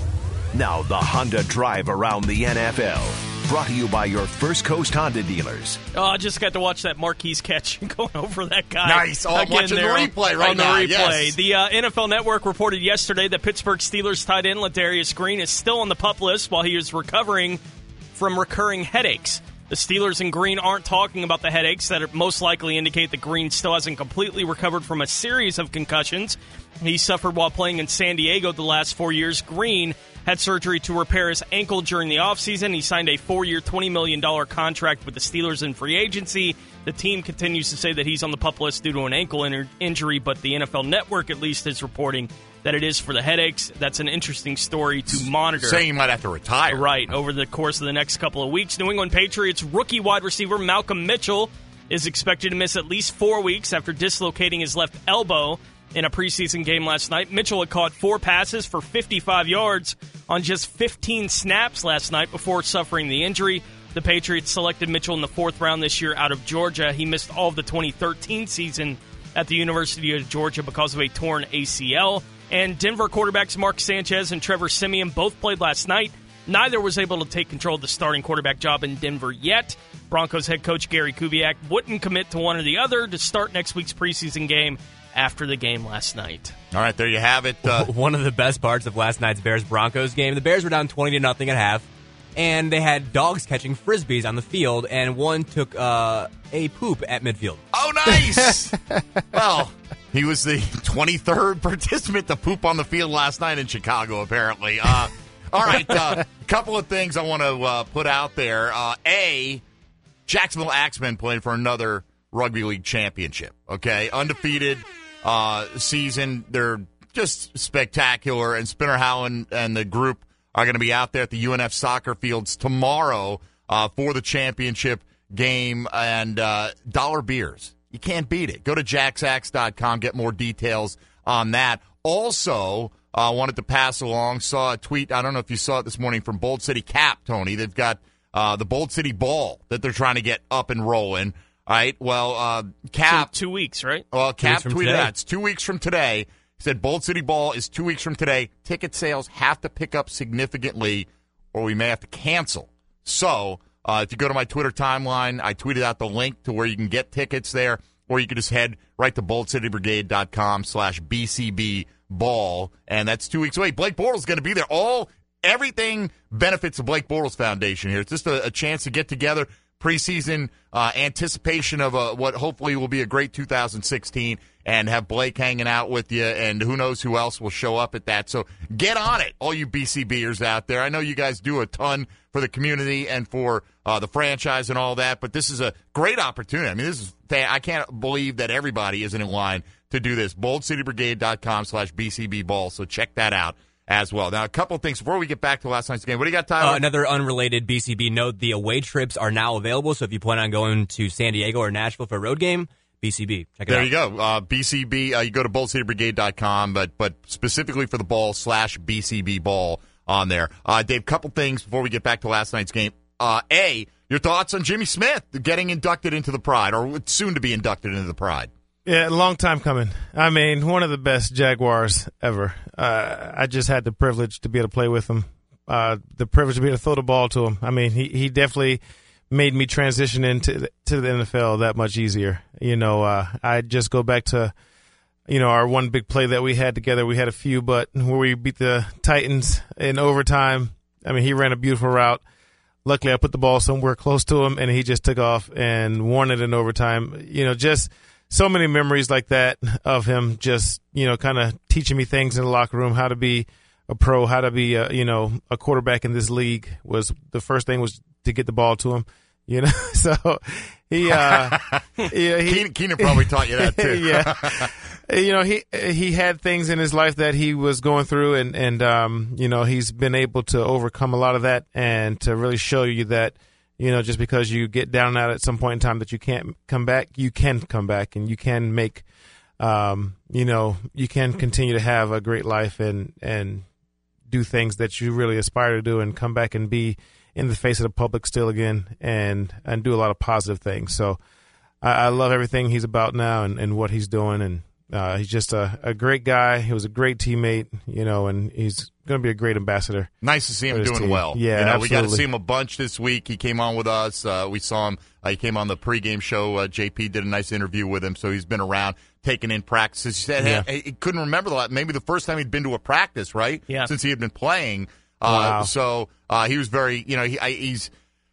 Now the Honda Drive around the N F L. Brought to you by your First Coast Honda dealers. Oh, I just got to watch that Marquise catch going over that guy. Nice. Oh, I'm Again watching the there on- replay right on the now. replay. Yes. The uh, N F L Network reported yesterday that Pittsburgh Steelers tight end Ladarius Green is still on the PUP list while he is recovering from recurring headaches. The Steelers and Green aren't talking about the headaches that are most likely indicate that Green still hasn't completely recovered from a series of concussions he suffered while playing in San Diego the last four years. Green had surgery to repair his ankle during the offseason. He signed a four-year, twenty million dollars contract with the Steelers in free agency. The team continues to say that he's on the PUP list due to an ankle in- injury, but the N F L Network at least is reporting that it is for the headaches. That's an interesting story to monitor. Saying he might have to retire. Right, over the course of the next couple of weeks. New England Patriots rookie wide receiver Malcolm Mitchell is expected to miss at least four weeks after dislocating his left elbow in a preseason game last night. Mitchell had caught four passes for fifty-five yards on just fifteen snaps last night before suffering the injury. The Patriots selected Mitchell in the fourth round this year out of Georgia. He missed all of the twenty thirteen season at the University of Georgia because of a torn A C L. And Denver quarterbacks Mark Sanchez and Trevor Siemian both played last night. Neither was able to take control of the starting quarterback job in Denver yet. Broncos head coach Gary Kubiak wouldn't commit to one or the other to start next week's preseason game after the game last night. All right, there you have it. Uh, One of the best parts of last night's Bears-Broncos game, the Bears were down twenty to nothing at half, and they had dogs catching Frisbees on the field, and one took uh, a poop at midfield. Oh, nice! Well, he was the twenty-third participant to poop on the field last night in Chicago, apparently. Uh, all right, a uh, couple of things I want to uh, put out there. Uh, A, Jacksonville Axemen playing for another rugby league championship, okay? Undefeated uh, season. They're just spectacular, and Spinner Howland and the group are going to be out there at the U N F soccer fields tomorrow uh, for the championship game, and uh, dollar beers. You can't beat it. Go to jacks ax dot com, get more details on that. Also, I uh, wanted to pass along, saw a tweet, I don't know if you saw it this morning, from Bold City Cap, Tony. They've got uh, the Bold City Ball that they're trying to get up and rolling. All right, well, uh, Cap. Two, two weeks, right? Well, Cap from tweeted today. that. It's two weeks from today. He said Bold City Ball is two weeks from today. Ticket sales have to pick up significantly, or we may have to cancel. So, uh, if you go to my Twitter timeline, I tweeted out the link to where you can get tickets there, or you can just head right to bold city brigade dot com slash B C B ball, and that's two weeks away. Blake Bortles is going to be there. All everything benefits the Blake Bortles Foundation here. It's just a, a chance to get together. Preseason uh, anticipation of a, what hopefully will be a great two thousand sixteen, and have Blake hanging out with you, and who knows who else will show up at that. So get on it, all you B C Bers out there. I know you guys do a ton for the community and for uh, the franchise and all that, but this is a great opportunity. I mean, this is I can't believe that everybody isn't in line to do this. bold city brigade dot com slash B C B ball. So check that out as well. Now, a couple of things before we get back to last night's game. What do you got, Tyler? Uh, another unrelated B C B note, the away trips are now available, so if you plan on going to San Diego or Nashville for a road game, B C B. Check it there out. you go. Uh, B C B, uh, you go to bold city brigade dot com, but but specifically for the ball slash B C B ball on there. Uh, Dave, couple things before we get back to last night's game. Uh, A, your thoughts on Jimmy Smith getting inducted into the Pride, or soon to be inducted into the Pride? Yeah, a long time coming. I mean, one of the best Jaguars ever. Uh, I just had the privilege to be able to play with him, uh, the privilege to be able to throw the ball to him. I mean, he, he definitely made me transition into the, to the N F L that much easier. You know, uh, I just go back to, you know, our one big play that we had together. We had a few, but where we beat the Titans in overtime, I mean, he ran a beautiful route. Luckily, I put the ball somewhere close to him, and he just took off and won it in overtime. You know, just so many memories like that of him just, you know, kind of teaching me things in the locker room, how to be a pro, how to be, a, you know, a quarterback in this league. Was the first thing was to get the ball to him, you know. So he, uh, yeah, he Keenan, Keenan probably taught you that too. Yeah. You know, he he had things in his life that he was going through, and, and um, you know, he's been able to overcome a lot of that and to really show you that, you know, just because you get down and out at some point in time that you can't come back, you can come back and you can make, um, you know, you can continue to have a great life and, and do things that you really aspire to do and come back and be in the face of the public still again and, and do a lot of positive things. So I, I love everything he's about now and, and what he's doing. And uh, he's just a, a great guy. He was a great teammate, you know, and he's going to be a great ambassador. Nice to see him doing team. well. Yeah, you know, absolutely. we got to see him a bunch this week. He came on with us. Uh, we saw him. Uh, he came on the pregame show. Uh, J P did a nice interview with him, so he's been around taking in practices. He said Yeah. hey, he couldn't remember the last, maybe the first time he'd been to a practice, right? Yeah. Since he had been playing. Uh, Wow. So uh, he was very, you know, he, I, he's.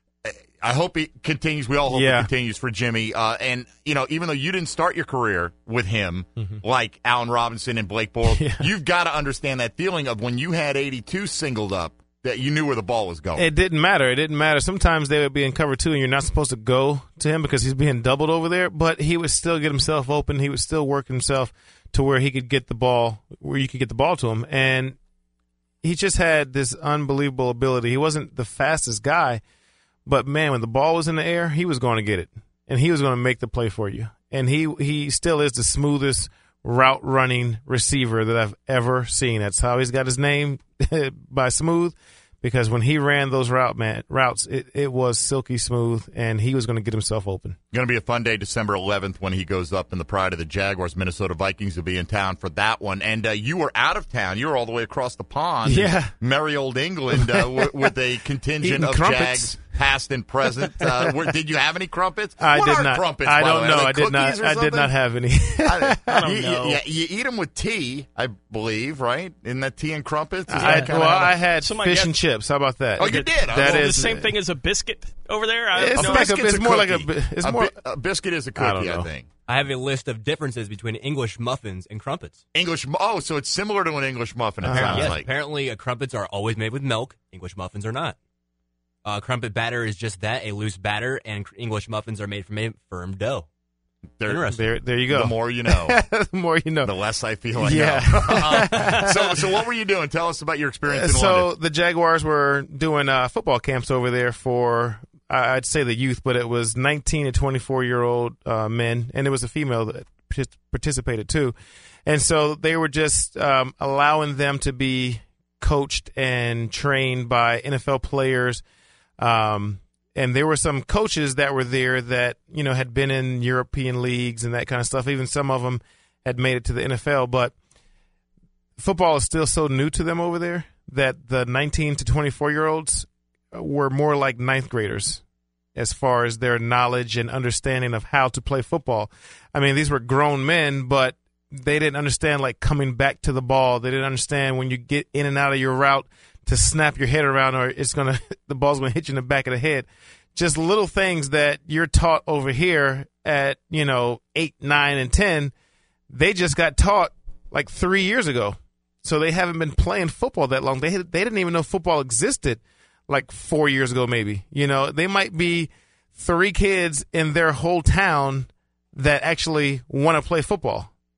I hope he continues. We all hope Yeah. it continues for Jimmy. Uh, and, you know, even though you didn't start your career with him, Mm-hmm. like Allen Robinson and Blake Bortles, Yeah. you've got to understand that feeling of when you had eighty-two singled up, that you knew where the ball was going. It didn't matter. It didn't matter. Sometimes they would be in cover two, and you're not supposed to go to him because he's being doubled over there. But he would still get himself open. He would still work himself to where he could get the ball, where you could get the ball to him. And he just had this unbelievable ability. He wasn't the fastest guy, but man, when the ball was in the air, he was going to get it, and he was going to make the play for you. And he he still is the smoothest route running receiver that I've ever seen. That's how he's got his name, by smooth, because when he ran those route man routes, it, it was silky smooth, and he was going to get himself open. Going to be a fun day, December eleventh, when he goes up in the pride of the Jaguars. Minnesota Vikings will be in town for that one. And uh, you were out of town. You were all the way across the pond. Yeah. In merry old England uh, w- with a contingent Eating of crumpets. Jags, past and present. Uh, where, did you have any crumpets? I what did are not. crumpets, I by the don't way? know. Are they I did not. cookies or I did not something? have any. I, I don't you, know. You, yeah, you eat them with tea, I believe, right? Isn't that tea and crumpets? Is I, that kinda well, how I the- had Somebody fish got- and chips. How about that? Oh, you did? That Is it is the same thing as a biscuit over there? I It's don't know. like a- biscuit's it's more like a cookie. bi- it's a more- bi- a biscuit is a I don't cookie, I, know. think. I have a list of differences between English muffins and crumpets. English. Oh, so it's similar to an English muffin. It Uh-huh. sounds Yes, like. apparently uh, crumpets are always made with milk. English muffins are not. Uh, crumpet batter is just that, a loose batter, and cr- English muffins are made from a firm dough. They're- Interesting. There, there you go. The more you know. the more you know. The less I feel I Yeah. know. Uh, so, so what were you doing? Tell us about your experience in So London. the Jaguars were doing uh, football camps over there for, uh, I'd say the youth, but it was nineteen to twenty-four year old uh, men, and it was a female that partic- participated too. And so they were just um, allowing them to be coached and trained by N F L players. Um, and there were some coaches that were there that, you know, had been in European leagues and that kind of stuff. Even some of them had made it to the N F L, but football is still so new to them over there that the nineteen to twenty-four year olds were more like ninth graders as far as their knowledge and understanding of how to play football. I mean, these were grown men, but they didn't understand like coming back to the ball. They didn't understand when you get in and out of your route to snap your head around, or it's gonna the ball's gonna hit you in the back of the head. Just little things that you're taught over here at, you know, eight, nine, and ten. They just got taught like three years ago. So they haven't been playing football that long. They had, they didn't even know football existed like four years ago, maybe. You know, they might be three kids in their whole town that actually want to play football,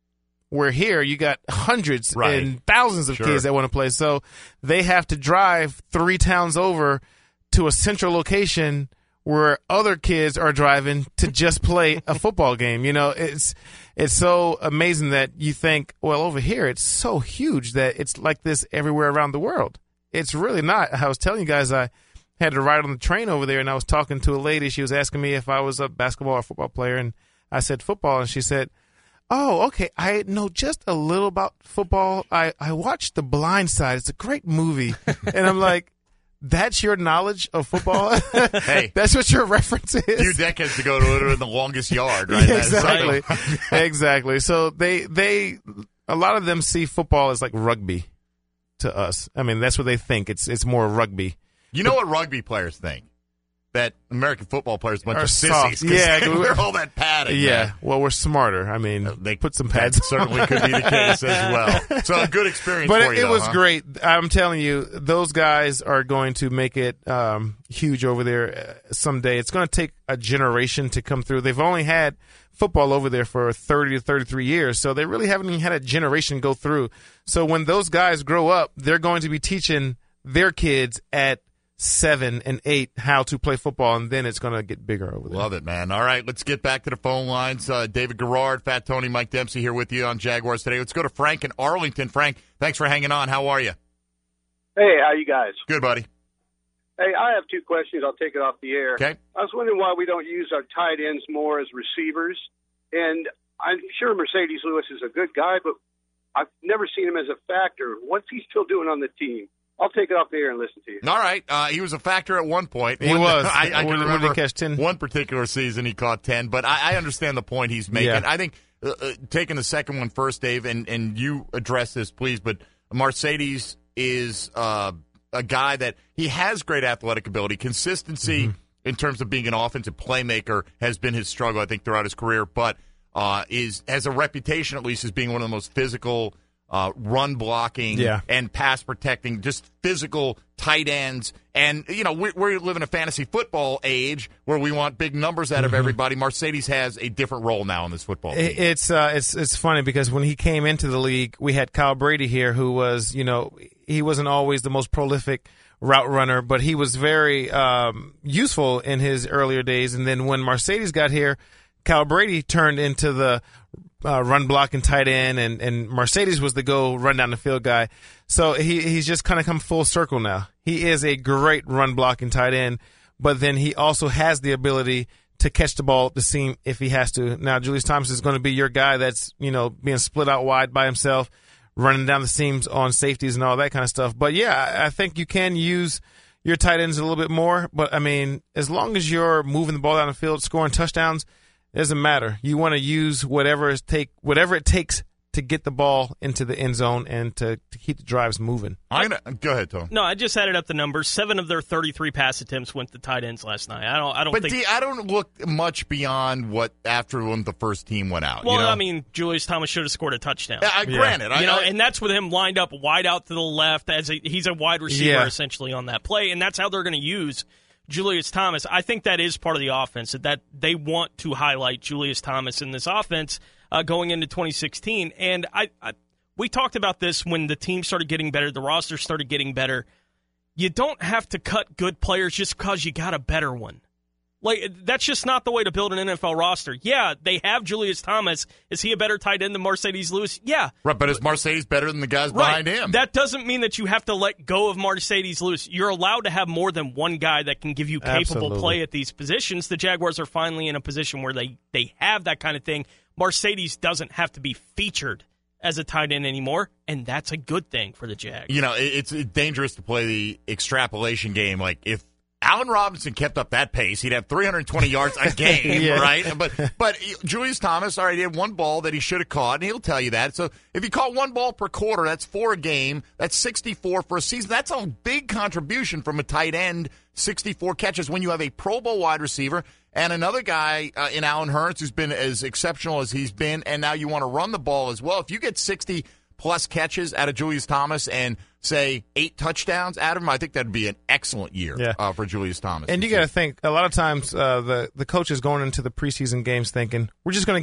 Where here you got hundreds Right. and thousands of Sure. kids that want to play. So they have to drive three towns over to a central location where other kids are driving to just play a football game. You know, it's it's so amazing that you think, well, over here it's so huge that it's like this everywhere around the world. It's really not. I was telling you guys I had to ride on the train over there, and I was talking to a lady. She was asking me if I was a basketball or football player, and I said football, and she said, oh, okay, I know just a little about football. I, I watched The Blind Side. It's a great movie. And I'm like, that's your knowledge of football? Hey. That's what your reference is? A few decades to go to literally the longest yard, right? Yeah, That's exactly. right. Exactly. So they, they, a lot of them see football as like rugby to us. I mean, that's what they think. It's, it's more rugby. You know what rugby players think? That American football players are a bunch Are of soft. sissies. 'Cause Yeah, they we- wear all that padding. Yeah. man. Well, we're smarter. I mean, they put some pads That certainly could be the case as well. So a good experience But for it, you, it though, was huh? great. I'm telling you, those guys are going to make it um, huge over there uh, someday. It's going to take a generation to come through. They've only had football over there for thirty to thirty-three years, so they really haven't even had a generation go through. So when those guys grow up, they're going to be teaching their kids at seven and eight how to play football, and then it's going to get bigger over there. Love it, man. All right, let's get back to the phone lines. Uh, David Garrard, Fat Tony, Mike Dempsey here with you on Jaguars Today. Let's go to Frank in Arlington. Frank, thanks for hanging on. How are you? Hey, how you guys? Good, buddy. Hey, I have two questions. I'll take it off the air. Okay. I was wondering why we don't use our tight ends more as receivers. And I'm sure Mercedes Lewis is a good guy, but I've never seen him as a factor. What's he still doing on the team? I'll take it off the air and listen to you. All right. Uh, he was a factor at one point. He One- was. I, I When- can when remember he catch ten. one particular season he caught ten, but I, I understand the point he's making. Yeah. I think uh, uh, taking the second one first, Dave, and, and you address this, please, but Mercedes is uh, a guy that he has great athletic ability. Consistency Mm-hmm. in terms of being an offensive playmaker has been his struggle, I think, throughout his career, but uh, is has a reputation, at least, as being one of the most physical Uh, run blocking Yeah. and pass protecting, just physical tight ends. And, you know, we, we live in a fantasy football age where we want big numbers out of Mhm. everybody. Mercedes has a different role now in this football team. It- It's uh, it's it's funny because when he came into the league, we had Kyle Brady here, who was, you know, he wasn't always the most prolific route runner, but he was very um, useful in his earlier days. And then when Mercedes got here, Kyle Brady turned into the uh, run blocking tight end, and, and Mercedes was the go run down the field guy. So he he's just kind of come full circle now. He is a great run blocking tight end, but then he also has the ability to catch the ball at the seam if he has to. Now, Julius Thomas is going to be your guy that's, you know, being split out wide by himself, running down the seams on safeties and all that kind of stuff. But, yeah, I- I think you can use your tight ends a little bit more. But, I mean, as long as you're moving the ball down the field, scoring touchdowns, it doesn't matter. You want to use whatever it, take, whatever it takes to get the ball into the end zone and to, to keep the drives moving. I'm gonna, go ahead, Tom. No, I just added up the numbers. Seven of their thirty-three pass attempts went to tight ends last night. I don't. I don't But think. D, I don't look much beyond what after when the first team went out. Well, you know? I mean, Julius Thomas should have scored a touchdown. Yeah, I- granted, I- you know, I- and that's with him lined up wide out to the left as a, he's a wide receiver Yeah. essentially on that play, and that's how they're going to use Julius Thomas. I think that is part of the offense, that they want to highlight Julius Thomas in this offense uh, going into twenty sixteen. And I, I, we talked about this when the team started getting better, the roster started getting better. You don't have to cut good players just because you got a better one. Like, that's just not the way to build an N F L roster. Yeah, they have Julius Thomas. Is he a better tight end than Mercedes Lewis? Yeah. Right, but is Mercedes better than the guys Right. behind him? That doesn't mean that you have to let go of Mercedes Lewis. You're allowed to have more than one guy that can give you capable Absolutely. play at these positions. The Jaguars are finally in a position where they, they have that kind of thing. Mercedes doesn't have to be featured as a tight end anymore, and that's a good thing for the Jags. You know, it, it's dangerous to play the extrapolation game. Like, if Allen Robinson kept up that pace, he'd have three hundred twenty yards a game, Yeah. right? But but Julius Thomas, all right, he had one ball that he should have caught, and he'll tell you that. So if you caught one ball per quarter, that's four a game. That's sixty-four for a season. That's a big contribution from a tight end, sixty-four catches when you have a Pro Bowl wide receiver and another guy uh, in Allen Hurts who's been as exceptional as he's been, and now you want to run the ball as well. If you get sixty-plus catches out of Julius Thomas and, say, eight touchdowns out of him, I think that would be an excellent year Yeah. uh, for Julius Thomas. And you got to think, a lot of times uh, the, the coaches going into the preseason games thinking, we're just going to get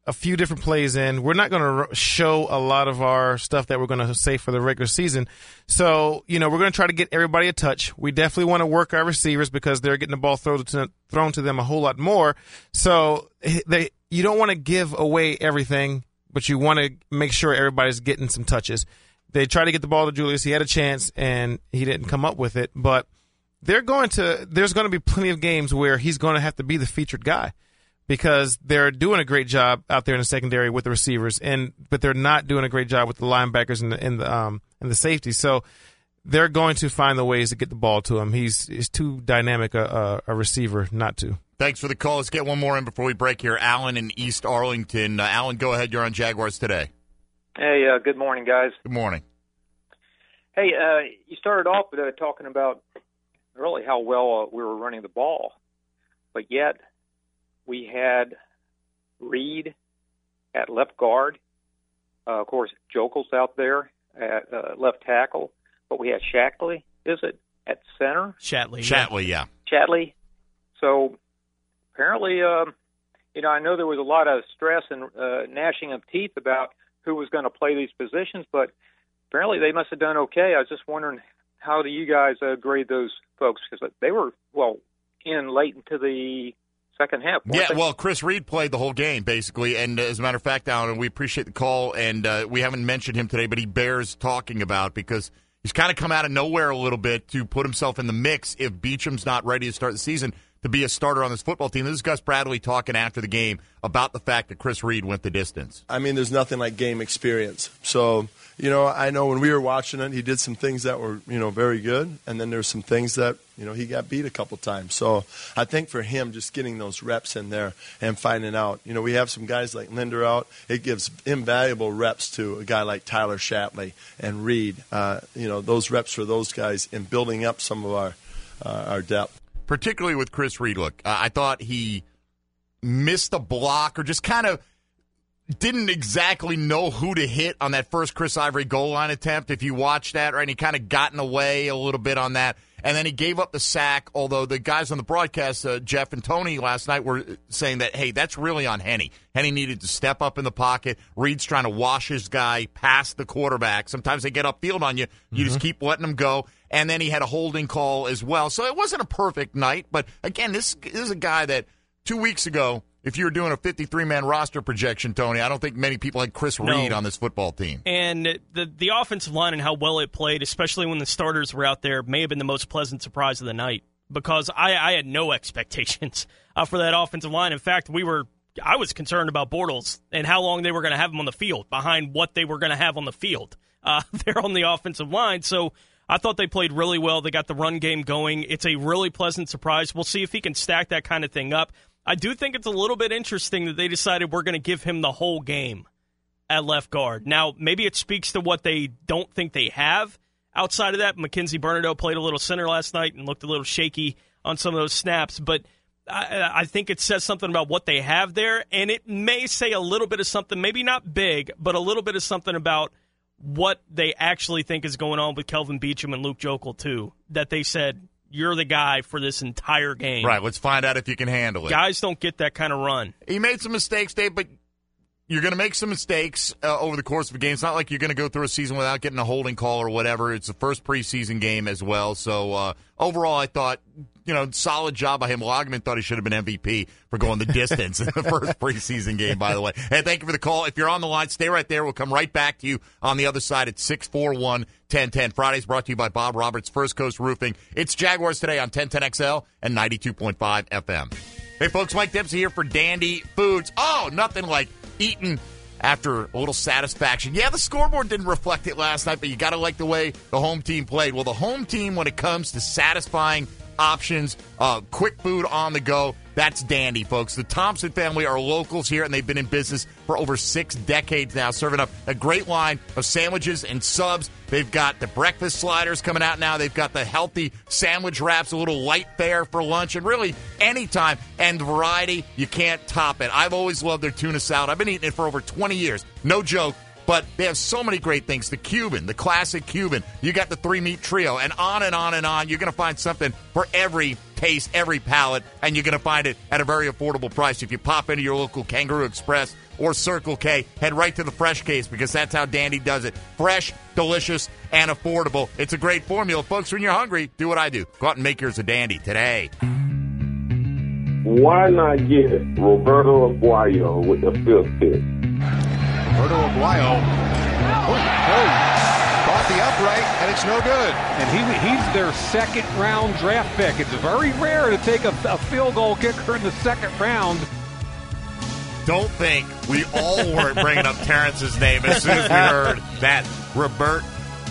a few different plays in. We're not going to show a lot of our stuff that we're going to say for the regular season. So, you know, we're going to try to get everybody a touch. We definitely want to work our receivers because they're getting the ball thrown to, thrown to them a whole lot more. So they, you don't want to give away everything, but you want to make sure everybody's getting some touches. They tried to get the ball to Julius. He had a chance, and he didn't come up with it. But they're going to. There's going to be plenty of games where he's going to have to be the featured guy because they're doing a great job out there in the secondary with the receivers, and but they're not doing a great job with the linebackers and the and the um and the safeties. So they're going to find the ways to get the ball to him. He's he's too dynamic a, a, a receiver not to. Thanks for the call. Let's get one more in before we break here. Alan in East Arlington. Uh, Alan, go ahead. You're on Jaguars Today. Hey, uh, good morning, guys. Good morning. Hey, uh, you started off with, uh, talking about really how well uh, we were running the ball, but yet we had Reed at left guard. Uh, of course, Jokel's out there at uh, left tackle, but we had Shatley, is it, at center? Shatley. Shatley, yeah. Shatley. So apparently, um, you know, I know there was a lot of stress and uh, gnashing of teeth about who was going to play these positions, but apparently they must have done okay. I was just wondering, how do you guys uh, grade those folks? Because they were, well, in late into the second half. Yeah, they? well, Chris Reed played the whole game, basically, and uh, as a matter of fact, Alan, we appreciate the call, and uh, we haven't mentioned him today, but he bears talking about because he's kind of come out of nowhere a little bit to put himself in the mix if Beacham's not ready to start the season to be a starter on this football team. This is Gus Bradley talking after the game about the fact that Chris Reed went the distance. I mean, there's nothing like game experience. So, you know, I know when we were watching it, he did some things that were, you know, very good, and then there's some things that, you know, he got beat a couple times. So I think for him, just getting those reps in there and finding out, you know, we have some guys like Linder out. It gives invaluable reps to a guy like Tyler Shatley and Reed. Uh, you know, those reps for those guys in building up some of our uh, our depth. Particularly with Chris Reed. Look, uh, I thought he missed a block or just kind of didn't exactly know who to hit on that first Chris Ivory goal line attempt. If you watch that, right, and he kind of gotten away a little bit on that. And then he gave up the sack, although the guys on the broadcast, uh, Jeff and Tony last night, were saying that, hey, that's really on Henne. Henne needed to step up in the pocket. Reed's trying to wash his guy past the quarterback. Sometimes they get upfield on you. You mm-hmm. just keep letting them go. And then he had a holding call as well. So it wasn't a perfect night. But, again, this, this is a guy that two weeks ago, if you were doing a fifty-three man roster projection, Tony, I don't think many people had Chris no. Reed on this football team. And the the offensive line and how well it played, especially when the starters were out there, may have been the most pleasant surprise of the night because I, I had no expectations uh, for that offensive line. In fact, we were I was concerned about Bortles and how long they were going to have him on the field behind what they were going to have on the field uh, there on the offensive line. So I thought they played really well. They got the run game going. It's a really pleasant surprise. We'll see if he can stack that kind of thing up. I do think it's a little bit interesting that they decided we're going to give him the whole game at left guard. Now, maybe it speaks to what they don't think they have outside of that. Mackenzie Bernardo played a little center last night and looked a little shaky on some of those snaps, but I, I think it says something about what they have there, and it may say a little bit of something, maybe not big, but a little bit of something about what they actually think is going on with Kelvin Beachum and Luke Jokel, too, that they said, you're the guy for this entire game. Right, let's find out if you can handle it. Guys don't get that kind of run. He made some mistakes, Dave, but you're going to make some mistakes uh, over the course of a game. It's not like you're going to go through a season without getting a holding call or whatever. It's the first preseason game as well. So uh, overall, I thought, you know, solid job by him. Logman thought he should have been M V P for going the distance in the first preseason game, by the way. Hey, thank you for the call. If you're on the line, stay right there. We'll come right back to you on the other side at six four one, ten ten. Fridays brought to you by Bob Roberts, First Coast Roofing. It's Jaguars Today on ten ten X L and ninety-two point five F M. Hey, folks, Mike Dempsey here for Dandy Foods. Oh, nothing like eating after a little satisfaction. Yeah, the scoreboard didn't reflect it last night, but you got to like the way the home team played. Well, the home team, when it comes to satisfying options, uh, quick food on the go, that's Dandy, folks. The Thompson family are locals here, and they've been in business for over six decades now, serving up a great line of sandwiches and subs. They've got the breakfast sliders coming out now. They've got the healthy sandwich wraps, a little light fare for lunch, and really anytime. And the variety, you can't top it. I've always loved their tuna salad. I've been eating it for over twenty years. No joke. But they have so many great things. The Cuban, the classic Cuban. You got the three-meat trio, and on and on and on. You're going to find something for every taste, every palate, and you're going to find it at a very affordable price. If you pop into your local Kangaroo Express or Circle K, head right to the Fresh Case because that's how Dandy does it. Fresh, delicious, and affordable. It's a great formula. Folks, when you're hungry, do what I do. Go out and make yours a Dandy today. Why not get Roberto Aguayo with the fifth pick? Roberto Aguayo. Oh, oh. Caught the upright, and it's no good. And he he's their second-round draft pick. It's very rare to take a, a field goal kicker in the second round. Don't think we all weren't bringing up Terrence's name as soon as we heard that Roberto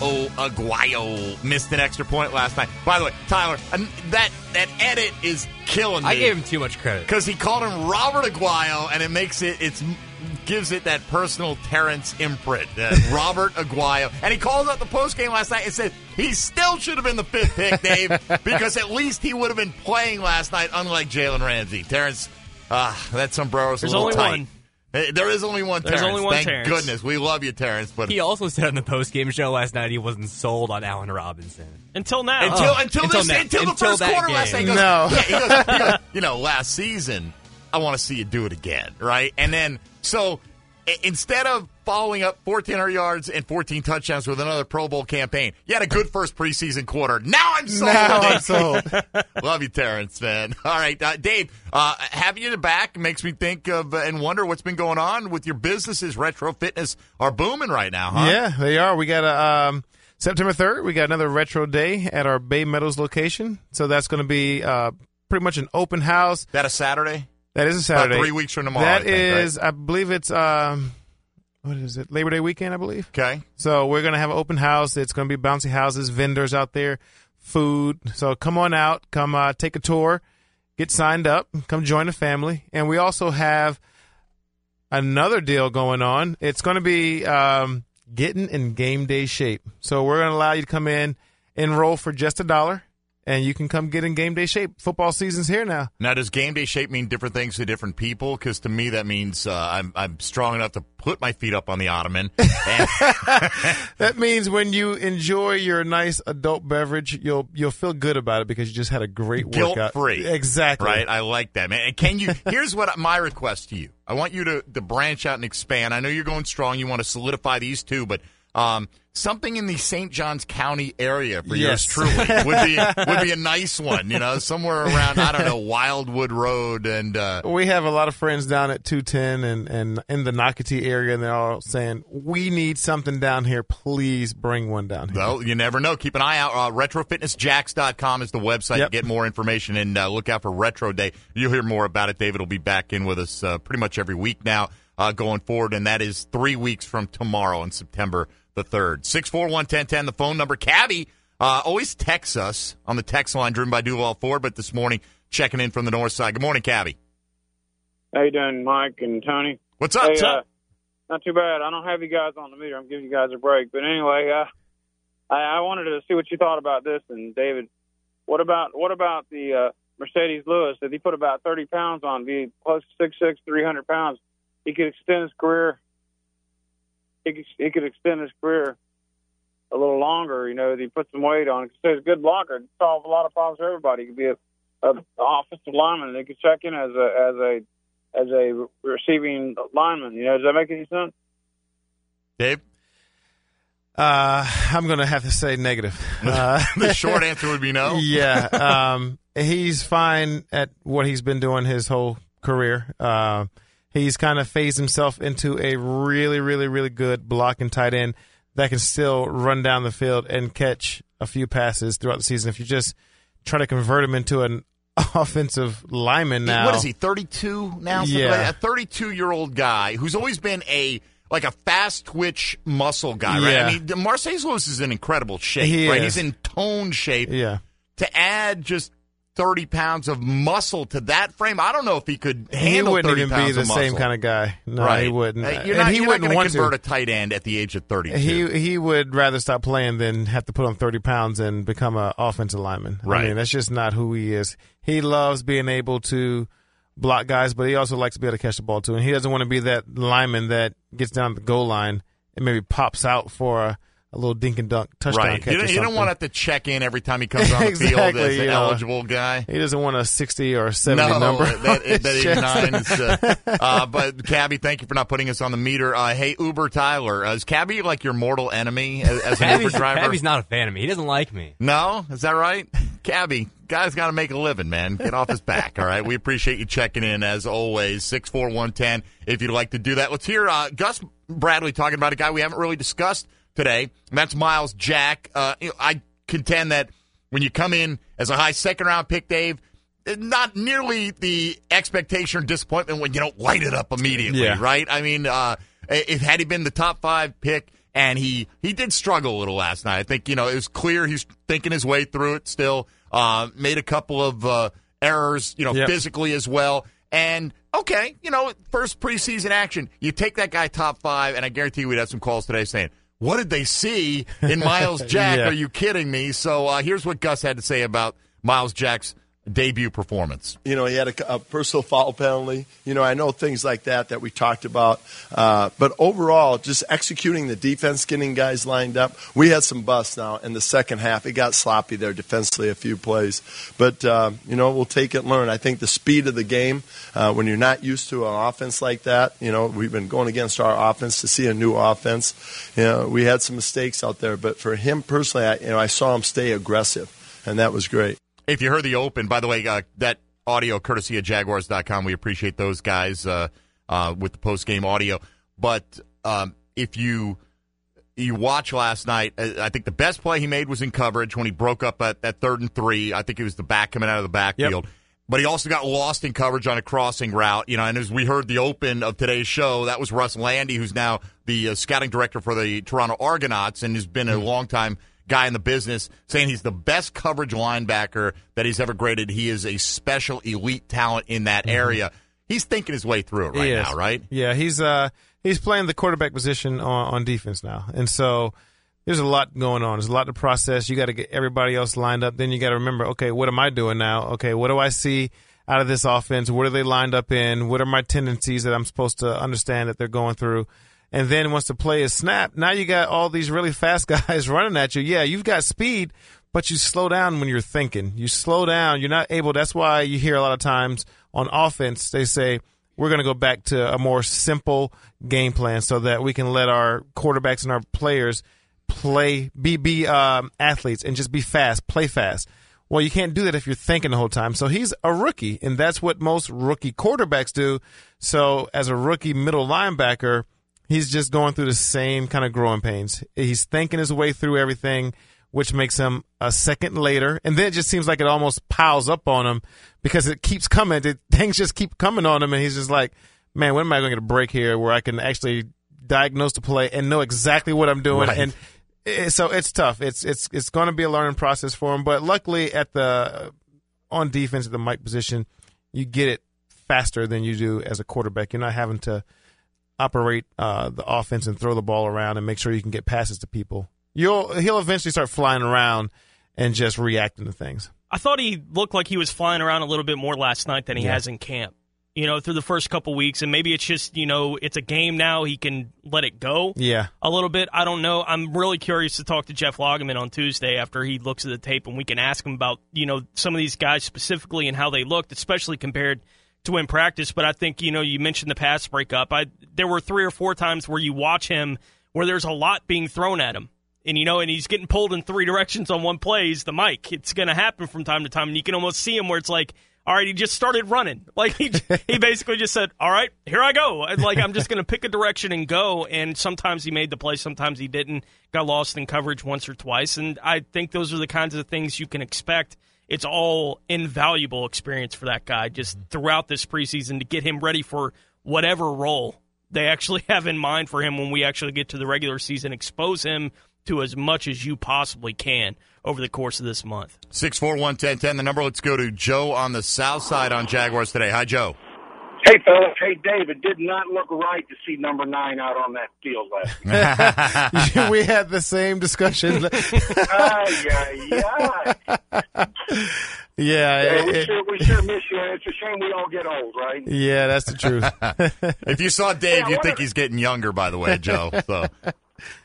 Aguayo missed an extra point last night. By the way, Tyler, that that edit is killing me. I gave him too much credit because he called him Robert Aguayo, and it makes it it's gives it that personal Terrence imprint. That Robert Aguayo, and he called out the post game last night and said he still should have been the fifth pick, Dave, because at least he would have been playing last night, unlike Jalen Ramsey. Terrence, ah, uh, that sombrero's There's a little only tight. One. There is only one There's Terrence. only one Thank Terrence. goodness. We love you, Terrence. But he also said on the post-game show last night he wasn't sold on Allen Robinson. Until now. Until, oh, until, until, this, now, until the until first quarter game. last night. He goes, No. Yeah, he goes, he goes, you know, last season, I want to see you do it again, right? And then, so i- instead of following up fourteen hundred yards and fourteen touchdowns with another Pro Bowl campaign, you had a good first preseason quarter. Now I'm sold. Now I'm sold. Love you, Terrence, man. All right, uh, Dave, uh, having you back makes me think of uh, and wonder what's been going on with your businesses. Retro Fitness are booming right now, huh? Yeah, they are. We got a um, September third. We got another Retro Day at our Bay Meadows location. So that's going to be uh, pretty much an open house. That a Saturday? That is a Saturday. About three weeks from tomorrow. That I think, is, right? I believe it's um, what is it? Labor Day weekend, I believe. Okay. So we're going to have an open house. It's going to be bouncy houses, vendors out there, food. So come on out, come uh, take a tour, get signed up, come join the family. And we also have another deal going on. It's going to be um, getting in game day shape. So we're going to allow you to come in, enroll for just a dollar, and you can come get in game day shape. Football season's here now. Now, does game day shape mean different things to different people? Because to me, that means uh, I'm I'm strong enough to put my feet up on the ottoman. And that means when you enjoy your nice adult beverage, you'll you'll feel good about it because you just had a great workout. Guilt-free. Exactly. Right? I like that, man. And can you? Here's what my request to you. I want you to, to branch out and expand. I know you're going strong. You want to solidify these two, but um, something in the Saint Johns County area for yours Yes. truly would be would be a nice one. You know, somewhere around I don't know Wildwood Road and. Uh, We have a lot of friends down at two ten and, and in the Nocatee area, and they're all saying, we need something down here. Please bring one down here. Well, you never know. Keep an eye out. Uh, retro fitness jacks dot com is the website Yep. to get more information, and uh, look out for Retro Day. You'll hear more about it. David will be back in with us uh, pretty much every week now uh, going forward, and that is three weeks from tomorrow on September the third. six four one, one zero one zero, the phone number. Cabby uh, always texts us on the text line driven by Duval Ford, but this morning checking in from the north side. Good morning, Cabby. How you doing, Mike and Tony? What's up? Hey, What's uh, up? Not too bad. I don't have you guys on the meter. I'm giving you guys a break. But anyway, uh, I, I wanted to see what you thought about this. And David, what about what about the uh, Mercedes Lewis? If he put about thirty pounds on, be close to six six, three hundred pounds, he could extend his career. He could, he could extend his career a little longer. You know, if he put some weight on. Because he's a good blocker. It'd solve a lot of problems for everybody. He could be a, a offensive lineman, and they could check in as a as a as a receiving lineman. You know, does that make any sense? Dave? Uh, I'm going to have to say negative. Uh, The short answer would be no. Yeah. Um, he's fine at what he's been doing his whole career. Uh, he's kind of phased himself into a really, really, really good blocking tight end that can still run down the field and catch a few passes throughout the season. If you just try to convert him into an offensive lineman now. What is he, thirty-two now? Something Yeah. like that? A thirty-two-year-old guy who's always been a like a fast twitch muscle guy, right? Yeah. I mean, Marcellus Lewis is in incredible shape, He right? is. He's in toned shape. Yeah. To add just thirty pounds of muscle to that frame, I don't know if he could He handle wouldn't thirty even pounds be the of same muscle. kind of guy. No, right. he wouldn't. Uh, You're And not, he you're wouldn't not going want to convert to. a tight end at the age of thirty-two. He he would rather stop playing than have to put on thirty pounds and become an offensive lineman. Right. I mean, that's just not who he is. He loves being able to block guys, but he also likes to be able to catch the ball too. And he doesn't want to be that lineman that gets down the goal line and maybe pops out for a, a little dink and dunk touchdown right. catch. You don't, or you don't want to have to check in every time he comes on the exactly, field as an you know, eligible guy. He doesn't want a sixty or a seventy no, number. that, that eighty-nine is. Uh, uh, but Cabby, thank you for not putting us on the meter. Uh, hey, Uber Tyler, uh, is Cabby like your mortal enemy as, as an Uber driver? Cabby's not a fan of me. He doesn't like me. No, is that right? Cabby, guy's got to make a living, man. Get off his back, all right? We appreciate you checking in, as always. six four one one zero if you'd like to do that. Let's hear uh, Gus Bradley talking about a guy we haven't really discussed today, and that's Myles Jack. Uh, you know, I contend that when you come in as a high second-round pick, Dave, not nearly the expectation or disappointment when you don't light it up immediately, yeah. right? I mean, uh, if had he been the top five pick, and he, he did struggle a little last night. I think, you know, it was clear he's thinking his way through it still. Uh, made a couple of uh, errors, you know, yep. physically as well. And, okay, you know, first preseason action, you take that guy top five, and I guarantee we'd have some calls today saying, what did they see in Myles Jack? yeah. Are you kidding me? So uh, here's what Gus had to say about Myles Jack's debut performance. You know, he had a, a personal foul penalty. You know, I know things like that that we talked about. Uh, but overall, just executing the defense, getting guys lined up. We had some busts now in the second half. It got sloppy there defensively a few plays. But, uh, you know, we'll take it and learn. I think the speed of the game, uh, when you're not used to an offense like that, you know, we've been going against our offense to see a new offense. You know, we had some mistakes out there. But for him personally, I, you know, I saw him stay aggressive, and that was great. If you heard the open, by the way, uh, that audio courtesy of Jaguars dot com. We appreciate those guys uh, uh, with the post-game audio. But um, if you you watch last night, I think the best play he made was in coverage when he broke up at, at third and three. I think it was the back coming out of the backfield. Yep. But he also got lost in coverage on a crossing route. You know, and as we heard the open of today's show, that was Russ Landy, who's now the uh, scouting director for the Toronto Argonauts and has been a long time guy in the business, saying he's the best coverage linebacker that he's ever graded. He is a special elite talent in that area. Mm-hmm. He's thinking his way through it right now, right? Yeah, he's uh he's playing the quarterback position on, on defense now. And so there's a lot going on. There's a lot to process. You got to get everybody else lined up. Then you got to remember, okay, what am I doing now? Okay, what do I see out of this offense? What are they lined up in? What are my tendencies that I'm supposed to understand that they're going through? And then once the play is snapped, now you got all these really fast guys running at you. Yeah, you've got speed, but you slow down when you're thinking. You slow down. You're not able. That's why you hear a lot of times on offense, they say, we're going to go back to a more simple game plan so that we can let our quarterbacks and our players play, be, be um, athletes and just be fast, play fast. Well, you can't do that if you're thinking the whole time. So he's a rookie, and that's what most rookie quarterbacks do. So as a rookie middle linebacker, he's just going through the same kind of growing pains. He's thinking his way through everything, which makes him a second later. And then it just seems like it almost piles up on him because it keeps coming. It, things just keep coming on him, and he's just like, man, when am I going to get a break here where I can actually diagnose the play and know exactly what I'm doing? Right. And it, so it's tough. It's it's it's going to be a learning process for him. But luckily, at the on defense at the Mike position, you get it faster than you do as a quarterback. You're not having to operate uh, the offense and throw the ball around and make sure you can get passes to people. You'll he'll eventually start flying around and just reacting to things. I thought he looked like he was flying around a little bit more last night than he yeah. has in camp. You know, through the first couple weeks, and maybe it's just, you know, it's a game now. He can let it go yeah. a little bit. I don't know. I'm really curious to talk to Jeff Lageman on Tuesday after he looks at the tape, and we can ask him about, you know, some of these guys specifically and how they looked, especially compared to in practice. But I think, you know, you mentioned the pass breakup. I there were three or four times where you watch him where there's a lot being thrown at him. And, you know, and he's getting pulled in three directions on one play. He's the Mike. It's going to happen from time to time. And you can almost see him where it's like, all right, he just started running. Like, he he basically just said, all right, here I go. And like, I'm just going to pick a direction and go. And sometimes he made the play. Sometimes he didn't. Got lost in coverage once or twice. And I think those are the kinds of things you can expect. It's all invaluable experience for that guy just throughout this preseason to get him ready for whatever role they actually have in mind for him when we actually get to the regular season. Expose him to as much as you possibly can over the course of this month. six four one, one zero one zero, the number. Let's go to Joe on the south side on Jaguars today. Hi, Joe. Hey, fellas. Hey, Dave. It did not look right to see number nine out on that field last night. We had the same discussion. uh, yeah, yeah. Yeah, yeah we, it, sure, we sure miss you. It's a shame we all get old, right? Yeah, that's the truth. If you saw Dave, yeah, you'd think he's getting younger, by the way, Joe. So.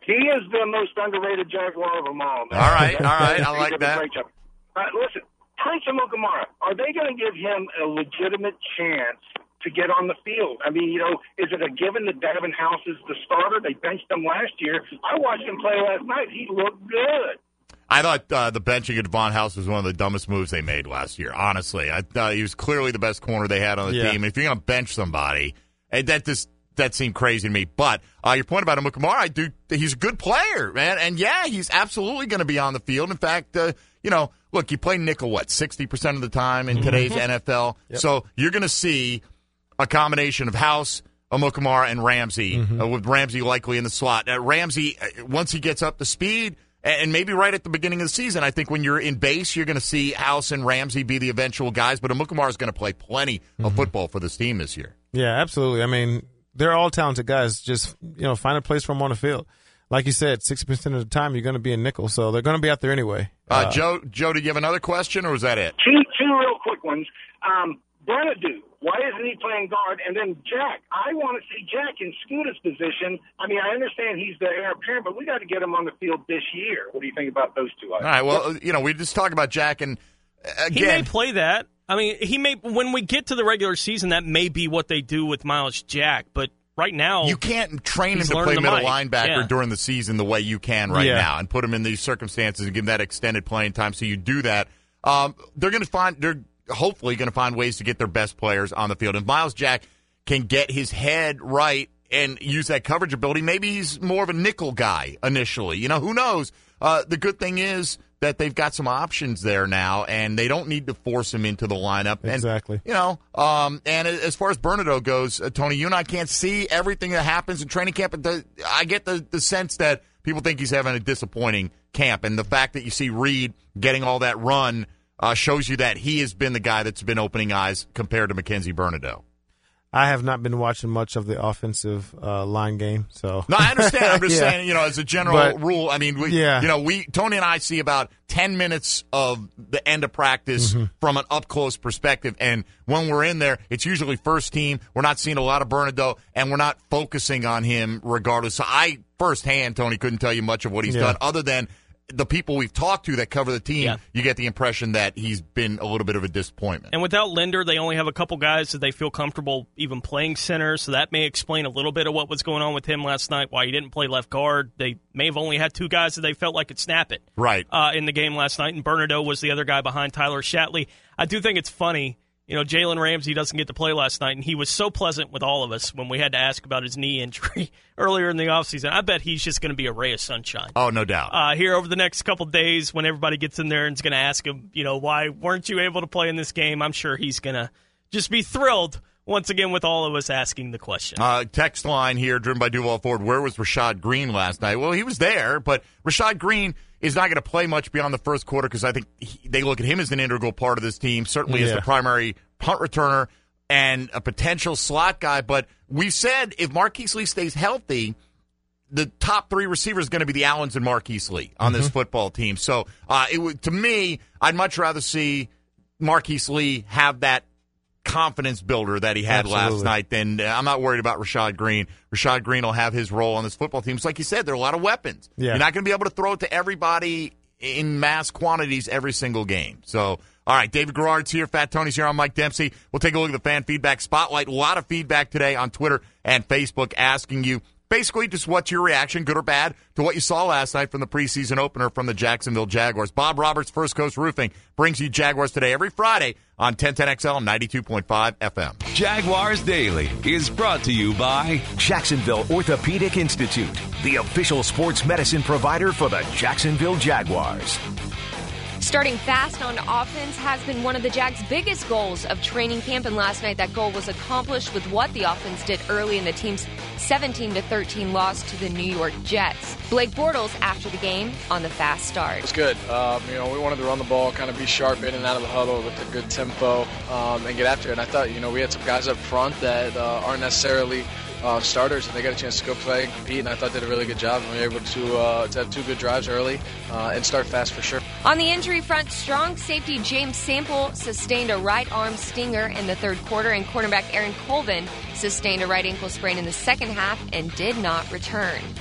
He is the most underrated Jaguar of them all, man. All right, all right. I He like did a that. great job. Uh, listen, Prince Amukamara, are they going to give him a legitimate chance to get on the field? I mean, you know, is it a given that Davin House is the starter? They benched him last year. I watched him play last night. He looked good. I thought uh, the benching of Devon House was one of the dumbest moves they made last year, honestly. I thought he was clearly the best corner they had on the Yeah. team. If you're going to bench somebody, and that just that seemed crazy to me. But uh, your point about Amukamara, I do. He's a good player, man. And, yeah, he's absolutely going to be on the field. In fact, uh, you know, look, you play nickel, what, sixty percent of the time in today's N F L? Yep. So you're going to see a combination of House, Amukamara, and Ramsey, Mm-hmm. uh, with Ramsey likely in the slot. Uh, Ramsey, uh, once he gets up to speed, and maybe right at the beginning of the season, I think when you're in base, you're going to see House and Ramsey be the eventual guys. But Amukamara is going to play plenty of football for this team this year. Yeah, absolutely. I mean, they're all talented guys. Just, you know, find a place for them on the field. Like you said, sixty percent of the time you're going to be in nickel, so they're going to be out there anyway. Uh, Uh, Joe, Joe, did you have another question, or was that it? Two, two real quick ones. Um, Bernadou, why isn't he playing guard? And then Jack, I want to see Jack in Scooter's position. I mean, I understand he's the heir apparent, but we got to get him on the field this year. What do you think about those two items? All right, well, you know, we just talked about Jack, and uh, He may again, play that. I mean, he may when we get to the regular season, that may be what they do with Miles Jack. But right now, you can't train him he's to learned play the middle mic. linebacker Yeah. during the season the way you can right Yeah. now, and put him in these circumstances and give him that extended playing time. So you do that. Um, they're going to find they're hopefully going to find ways to get their best players on the field. If Miles Jack can get his head right and use that coverage ability, maybe he's more of a nickel guy initially. You know, who knows? Uh, the good thing is that they've got some options there now, and they don't need to force him into the lineup. And, Exactly. you know, um, and as far as Bernardo goes, uh, Tony, you and I can't see everything that happens in training camp. But the, I get the, the sense that people think he's having a disappointing camp. And the fact that you see Reed getting all that run uh, shows you that he has been the guy that's been opening eyes compared to Mackenzie Bernardo. I have not been watching much of the offensive uh, line game, so No, I understand. I'm just Yeah. saying, you know, as a general But- rule, I mean, we, Yeah. you know, we Tony and I see about ten minutes of the end of practice Mm-hmm. from an up close perspective, and when we're in there, it's usually first team. We're not seeing a lot of Bernardo, and we're not focusing on him regardless. So I firsthand, Tony, couldn't tell you much of what he's Yeah. done, other than the people we've talked to that cover the team. Yeah. You get the impression that he's been a little bit of a disappointment. And without Linder, they only have a couple guys that they feel comfortable even playing center, so that may explain a little bit of what was going on with him last night, why he didn't play left guard. They may have only had two guys that they felt like could snap it Right. uh, in the game last night, and Bernardo was the other guy behind Tyler Shatley. I do think it's funny. You know, Jalen Ramsey doesn't get to play last night, and he was so pleasant with all of us when we had to ask about his knee injury earlier in the offseason. I bet he's just going to be a ray of sunshine. Oh, no doubt. Uh, here over the next couple days, when everybody gets in there and is going to ask him, you know, why weren't you able to play in this game? I'm sure he's going to just be thrilled once again with all of us asking the question. Uh, text line here, driven by Duval Ford. Where was Rashad Green last night? Well, he was there, but Rashad Green is not going to play much beyond the first quarter because I think he, they look at him as an integral part of this team, certainly as Yeah. the primary punt returner and a potential slot guy. But we've said if Marquise Lee stays healthy, the top three receivers is going to be the Allens and Marquise Lee on this football team. So uh, it would, to me, I'd much rather see Marquise Lee have that confidence builder that he had last Absolutely. night, then uh, I'm not worried about Rashad Green. Rashad Green will have his role on this football team. It's like you said, there are a lot of weapons. Yeah. You're not going to be able to throw it to everybody in mass quantities every single game. So, all right, David Garrard's here, Fat Tony's here, I'm Mike Dempsey. We'll take a look at the fan feedback spotlight. A lot of feedback today on Twitter and Facebook asking you basically just what's your reaction, good or bad, to what you saw last night from the preseason opener from the Jacksonville Jaguars. Bob Roberts, First Coast Roofing, brings you Jaguars Today every Friday on ten ten X L ninety-two point five F M. Jaguars Daily is brought to you by Jacksonville Orthopedic Institute, the official sports medicine provider for the Jacksonville Jaguars. Starting fast on offense has been one of the Jags' biggest goals of training camp, and last night that goal was accomplished with what the offense did early in the team's seventeen to thirteen loss to the New York Jets. Blake Bortles, after the game, on the fast start. It's good. Um, you know, we wanted to run the ball, kind of be sharp in and out of the huddle with a good tempo um, and get after it. And I thought, you know, we had some guys up front that uh, aren't necessarily uh, starters, and they got a chance to go play and compete, and I thought they did a really good job. And we were able to, uh, to have two good drives early uh, and start fast for sure. On the injury front, strong safety James Sample sustained a right arm stinger in the third quarter, and cornerback Aaron Colvin sustained a right ankle sprain in the second half and did not return.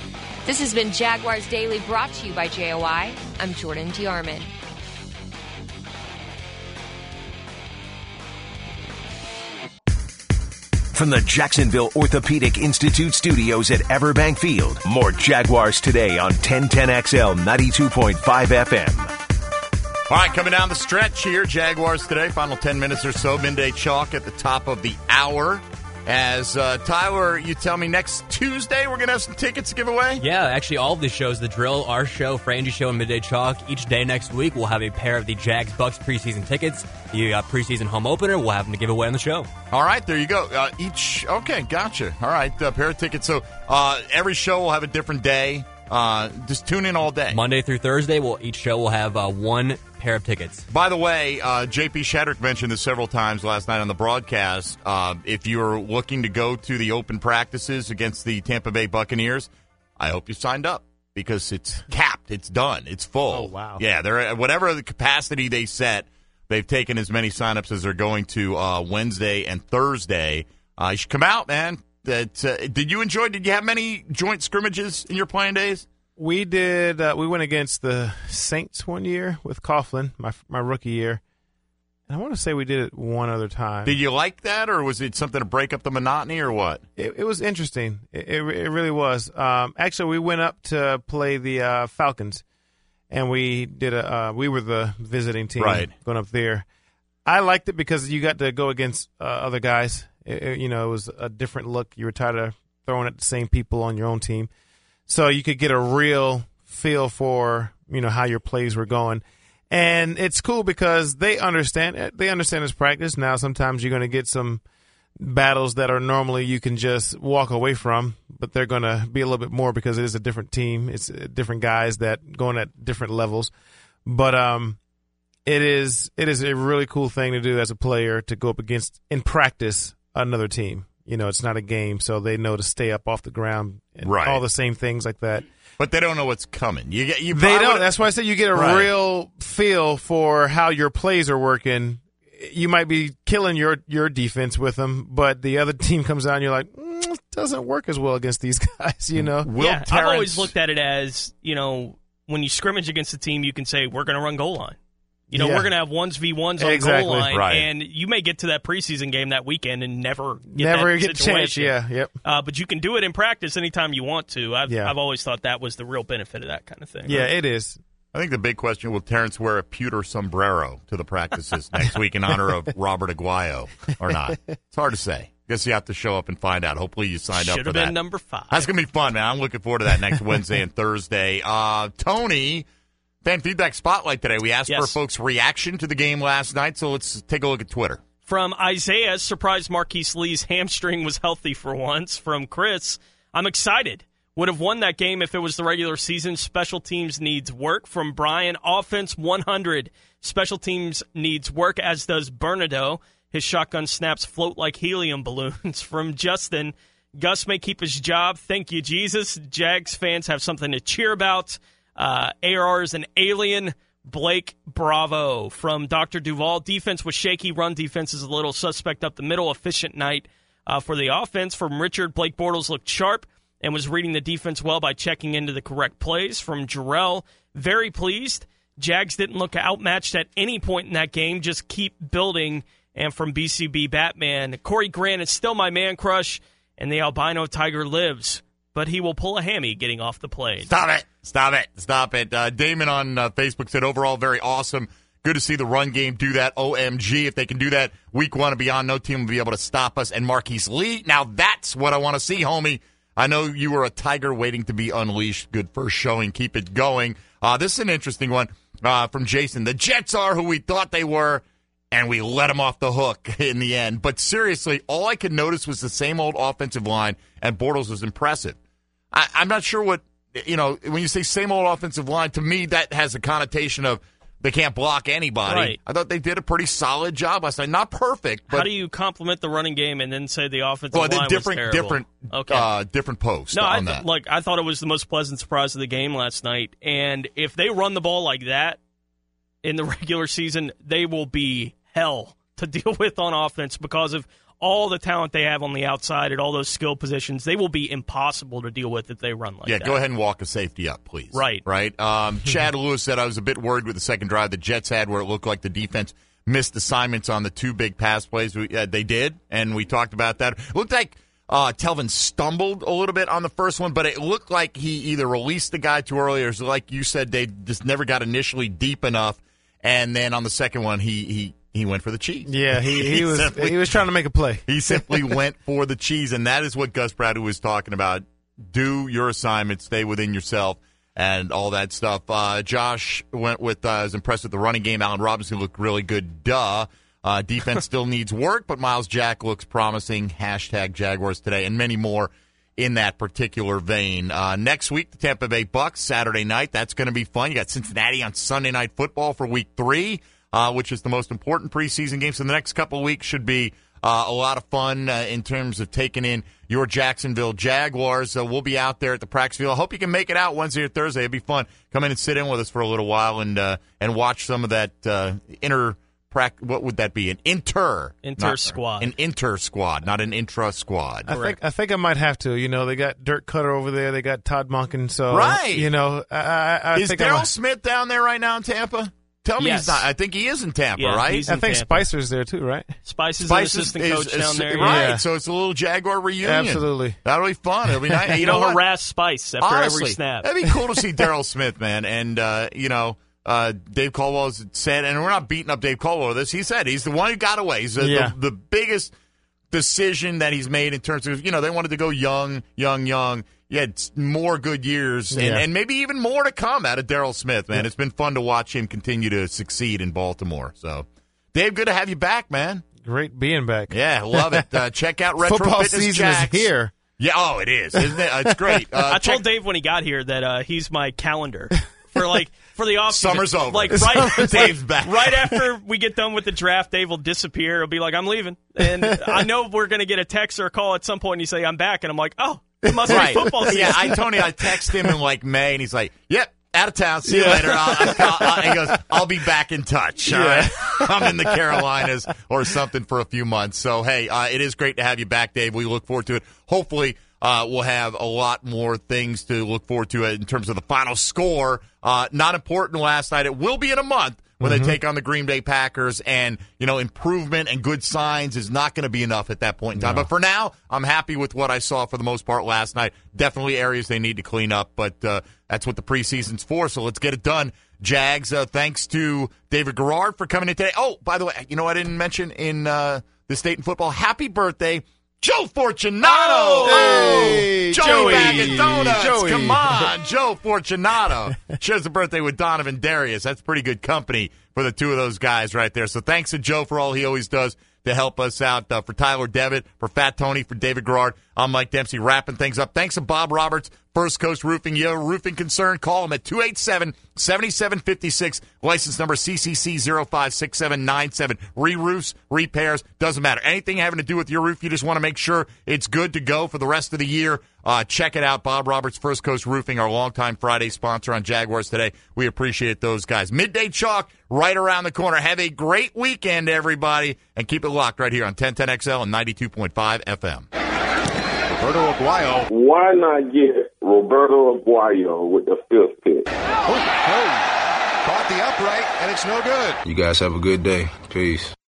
This has been Jaguars Daily, brought to you by J O I. I'm Jordan DeArmond. From the Jacksonville Orthopedic Institute studios at Everbank Field, more Jaguars Today on ten ten X L ninety-two point five F M. All right, coming down the stretch here, Jaguars Today, final ten minutes or so, midday chalk at the top of the hour. As uh, Tyler, you tell me next Tuesday we're going to have some tickets to give away? Yeah, actually all of the shows, The Drill, our show, Frangie Show, and Midday Chalk, each day next week we'll have a pair of the Jags-Bucks preseason tickets. The uh, preseason home opener, we'll have them to give away on the show. All right, there you go. Uh, each, okay, gotcha. All right, uh, pair of tickets. So uh, every show will have a different day. Uh, just tune in all day. Monday through Thursday, we'll, each show will have uh, one pair of tickets. By the way, uh, J P Shadrick mentioned this several times last night on the broadcast. Uh, if you're looking to go to the open practices against the Tampa Bay Buccaneers, I hope you signed up because it's capped. It's done. It's full. Oh, wow. Yeah, they're whatever the capacity they set, they've taken as many signups as they're going to uh, Wednesday and Thursday. Uh, you should come out, man. That uh, did you enjoy? Did you have many joint scrimmages in your playing days? We did. Uh, we went against the Saints one year with Coughlin, my my rookie year. And I want to say we did it one other time. Did you like that, or was it something to break up the monotony, or what? It, it was interesting. It, it, it really was. Um, actually, we went up to play the uh, Falcons, and we did a. Uh, we were the visiting team, right, going up there. I liked it because you got to go against uh, other guys. It, it, you know, it was a different look. You were tired of throwing at the same people on your own team. So you could get a real feel for, you know, how your plays were going. And it's cool because they understand it. They understand it's practice. Now sometimes you're going to get some battles that are normally you can just walk away from, but they're going to be a little bit more because it is a different team. It's different guys that going at different levels. But um, it is it is a really cool thing to do as a player to go up against, in practice, another team. You know, it's not a game, so they know to stay up off the ground and right, all the same things like that. But they don't know what's coming. You get you. They don't. That's why I said you get a right, real feel for how your plays are working. You might be killing your, your defense with them, but the other team comes out and you're like, mm, it doesn't work as well against these guys, you know? Will yeah, Terrence... I've always looked at it as, you know, when you scrimmage against a team, you can say, we're going to run goal line. You know, yeah, we're going to have ones v ones on exactly, goal line, right, and you may get to that preseason game that weekend and never get never that get a chance. Yeah, yep. Uh, but you can do it in practice anytime you want to. I've, yeah. I've always thought that was the real benefit of that kind of thing. Yeah, right? It is. I think the big question, will Terrence wear a pewter sombrero to the practices next week in honor of Robert Aguayo or not? It's hard to say. Guess you have to show up and find out. Hopefully you signed Should up for have that. been number five. That's going to be fun, man. I'm looking forward to that next Wednesday and Thursday. Uh, Tony, fan feedback spotlight today. We asked yes. for folks' reaction to the game last night, so let's take a look at Twitter. From Isaiah, surprised Marquise Lee's hamstring was healthy for once. From Chris, I'm excited. Would have won that game if it was the regular season. Special teams needs work. From Brian, offense one hundred. Special teams needs work, as does Bernardo. His shotgun snaps float like helium balloons. From Justin, Gus may keep his job. Thank you, Jesus. Jags fans have something to cheer about. Uh, A R R is an alien. Blake, bravo. From Doctor Duval, defense was shaky. Run defense is a little suspect up the middle. Efficient night uh, for the offense. From Richard, Blake Bortles looked sharp and was reading the defense well by checking into the correct plays. From Jarrell, very pleased. Jags didn't look outmatched at any point in that game. Just keep building. And from B C B Batman, Corey Grant is still my man crush, and the albino tiger lives, but he will pull a hammy getting off the plane. Stop it. Stop it. Stop it. Uh, Damon on uh, Facebook said, overall, very awesome. Good to see the run game do that. O M G. If they can do that week one and beyond, no team will be able to stop us. And Marquise Lee, now that's what I want to see, homie. I know you were a tiger waiting to be unleashed. Good first showing. Keep it going. Uh, this is an interesting one uh, from Jason. The Jets are who we thought they were, and we let them off the hook in the end. But seriously, all I could notice was the same old offensive line, and Bortles was impressive. I, I'm not sure what, you know, when you say same old offensive line, to me that has a connotation of they can't block anybody. Right. I thought they did a pretty solid job last night. Not perfect, but how do you compliment the running game and then say the offensive well, line different, was terrible? different, okay. uh, different posts no, on I th- that. Like I thought it was the most pleasant surprise of the game last night. And if they run the ball like that in the regular season, they will be hell to deal with on offense because of all the talent they have on the outside at all those skill positions, they will be impossible to deal with if they run like yeah, that. Yeah, go ahead and walk a safety up, please. Right. Right. Um, Chad Lewis said, I was a bit worried with the second drive the Jets had where it looked like the defense missed assignments on the two big pass plays. We, uh, they did, and we talked about that. It looked like uh, Telvin stumbled a little bit on the first one, but it looked like he either released the guy too early or, like you said, they just never got initially deep enough. And then on the second one, he he, he went for the cheese. Yeah, he, he, he was simply, he was trying to make a play. He simply went for the cheese, and that is what Gus Bradley was talking about. Do your assignment, stay within yourself, and all that stuff. Uh, Josh went with, uh, was impressed with the running game. Allen Robinson looked really good. Duh. Uh, defense still needs work, but Miles Jack looks promising. Hashtag Jaguars today, and many more in that particular vein. Uh, next week, the Tampa Bay Bucks, Saturday night. That's going to be fun. You got Cincinnati on Sunday Night Football for week three, uh, which is the most important preseason game. So the next couple of weeks should be uh, a lot of fun uh, in terms of taking in your Jacksonville Jaguars. Uh, we'll be out there at the practice field. I hope you can make it out Wednesday or Thursday. It'd be fun. Come in and sit in with us for a little while and uh, and watch some of that uh, inter What would that be? An inter, inter not, squad, an inter squad, not an intra squad. I think I think I might have to. You know, they got Dirk Cutter over there. They got Todd Monken. So right. You know, I, I, I is think Daryl Smith down there right now in Tampa? Tell me yes. he's not. I think he is in Tampa, yeah, right? He's in I think Tampa. Spicer's there too, right? Spicer's Spice an assistant is, coach is, down is, there, right? Yeah. So it's a little Jaguar reunion. Absolutely, that'll be fun. It'll be nice. You know, He'll harass Spice after Honestly, every snap. That'd be cool to see Daryl Smith, man, and uh, you know. Uh, Dave Caldwell has said, and we're not beating up Dave Caldwell with this, he said he's the one who got away. He's the, yeah. the, the biggest decision that he's made in terms of, you know, they wanted to go young, young, young. He had more good years and, yeah. and maybe even more to come out of Daryl Smith, man. Yeah. It's been fun to watch him continue to succeed in Baltimore. So, Dave, good to have you back, man. Great being back. Yeah, love it. Uh, check out Retro Football Fitness season Jacks. is here. Yeah, oh, it is, isn't it? Uh, it's great. Uh, I check- told Dave when he got here that uh, he's my calendar. For like for the off summer's over. Like right, Dave's back. Right after we get done with the draft, Dave will disappear. He'll be like, "I'm leaving," and I know we're going to get a text or a call at some point. And you say, "I'm back," and I'm like, "Oh, it must right. be football season." Yeah, I Tony, I text him in like May, and he's like, "Yep, out of town. See you yeah. later." I'll, I'll, I'll, he goes, "I'll be back in touch." All yeah. right, I'm in the Carolinas or something for a few months. So hey, uh, it is great to have you back, Dave. We look forward to it. Hopefully. Uh, we'll have a lot more things to look forward to in terms of the final score. Uh, not important last night. It will be in a month when mm-hmm. they take on the Green Bay Packers, and, you know, improvement and good signs is not going to be enough at that point in time. No. But for now, I'm happy with what I saw for the most part last night. Definitely areas they need to clean up, but uh, that's what the preseason's for, so let's get it done. Jags, uh, thanks to David Garrard for coming in today. Oh, by the way, you know I didn't mention in uh, the State in Football, happy birthday, Joe Fortunato! Oh, hey, Joey Joey. Bag of Donuts! Joey. Come on, Joe Fortunato. Shares a birthday with Donovan Darius. That's pretty good company for the two of those guys right there. So thanks to Joe for all he always does to help us out. Uh, for Tyler Devitt, for Fat Tony, for David Garrard, I'm Mike Dempsey wrapping things up. Thanks to Bob Roberts, First Coast Roofing. You have a roofing concern, call him at two eight seven, seven seven five six. License number C C C zero five six seven nine seven. Re-roofs, repairs, doesn't matter. Anything having to do with your roof, you just want to make sure it's good to go for the rest of the year. Uh, check it out. Bob Roberts, First Coast Roofing, our longtime Friday sponsor on Jaguars Today. We appreciate those guys. Midday Chalk right around the corner. Have a great weekend, everybody, and keep it locked right here on ten ten X L and ninety-two point five F M. Roberto Aguayo. Why not get Roberto Aguayo with the fifth pick? Oh, oh. Caught the upright, and it's no good. You guys have a good day. Peace.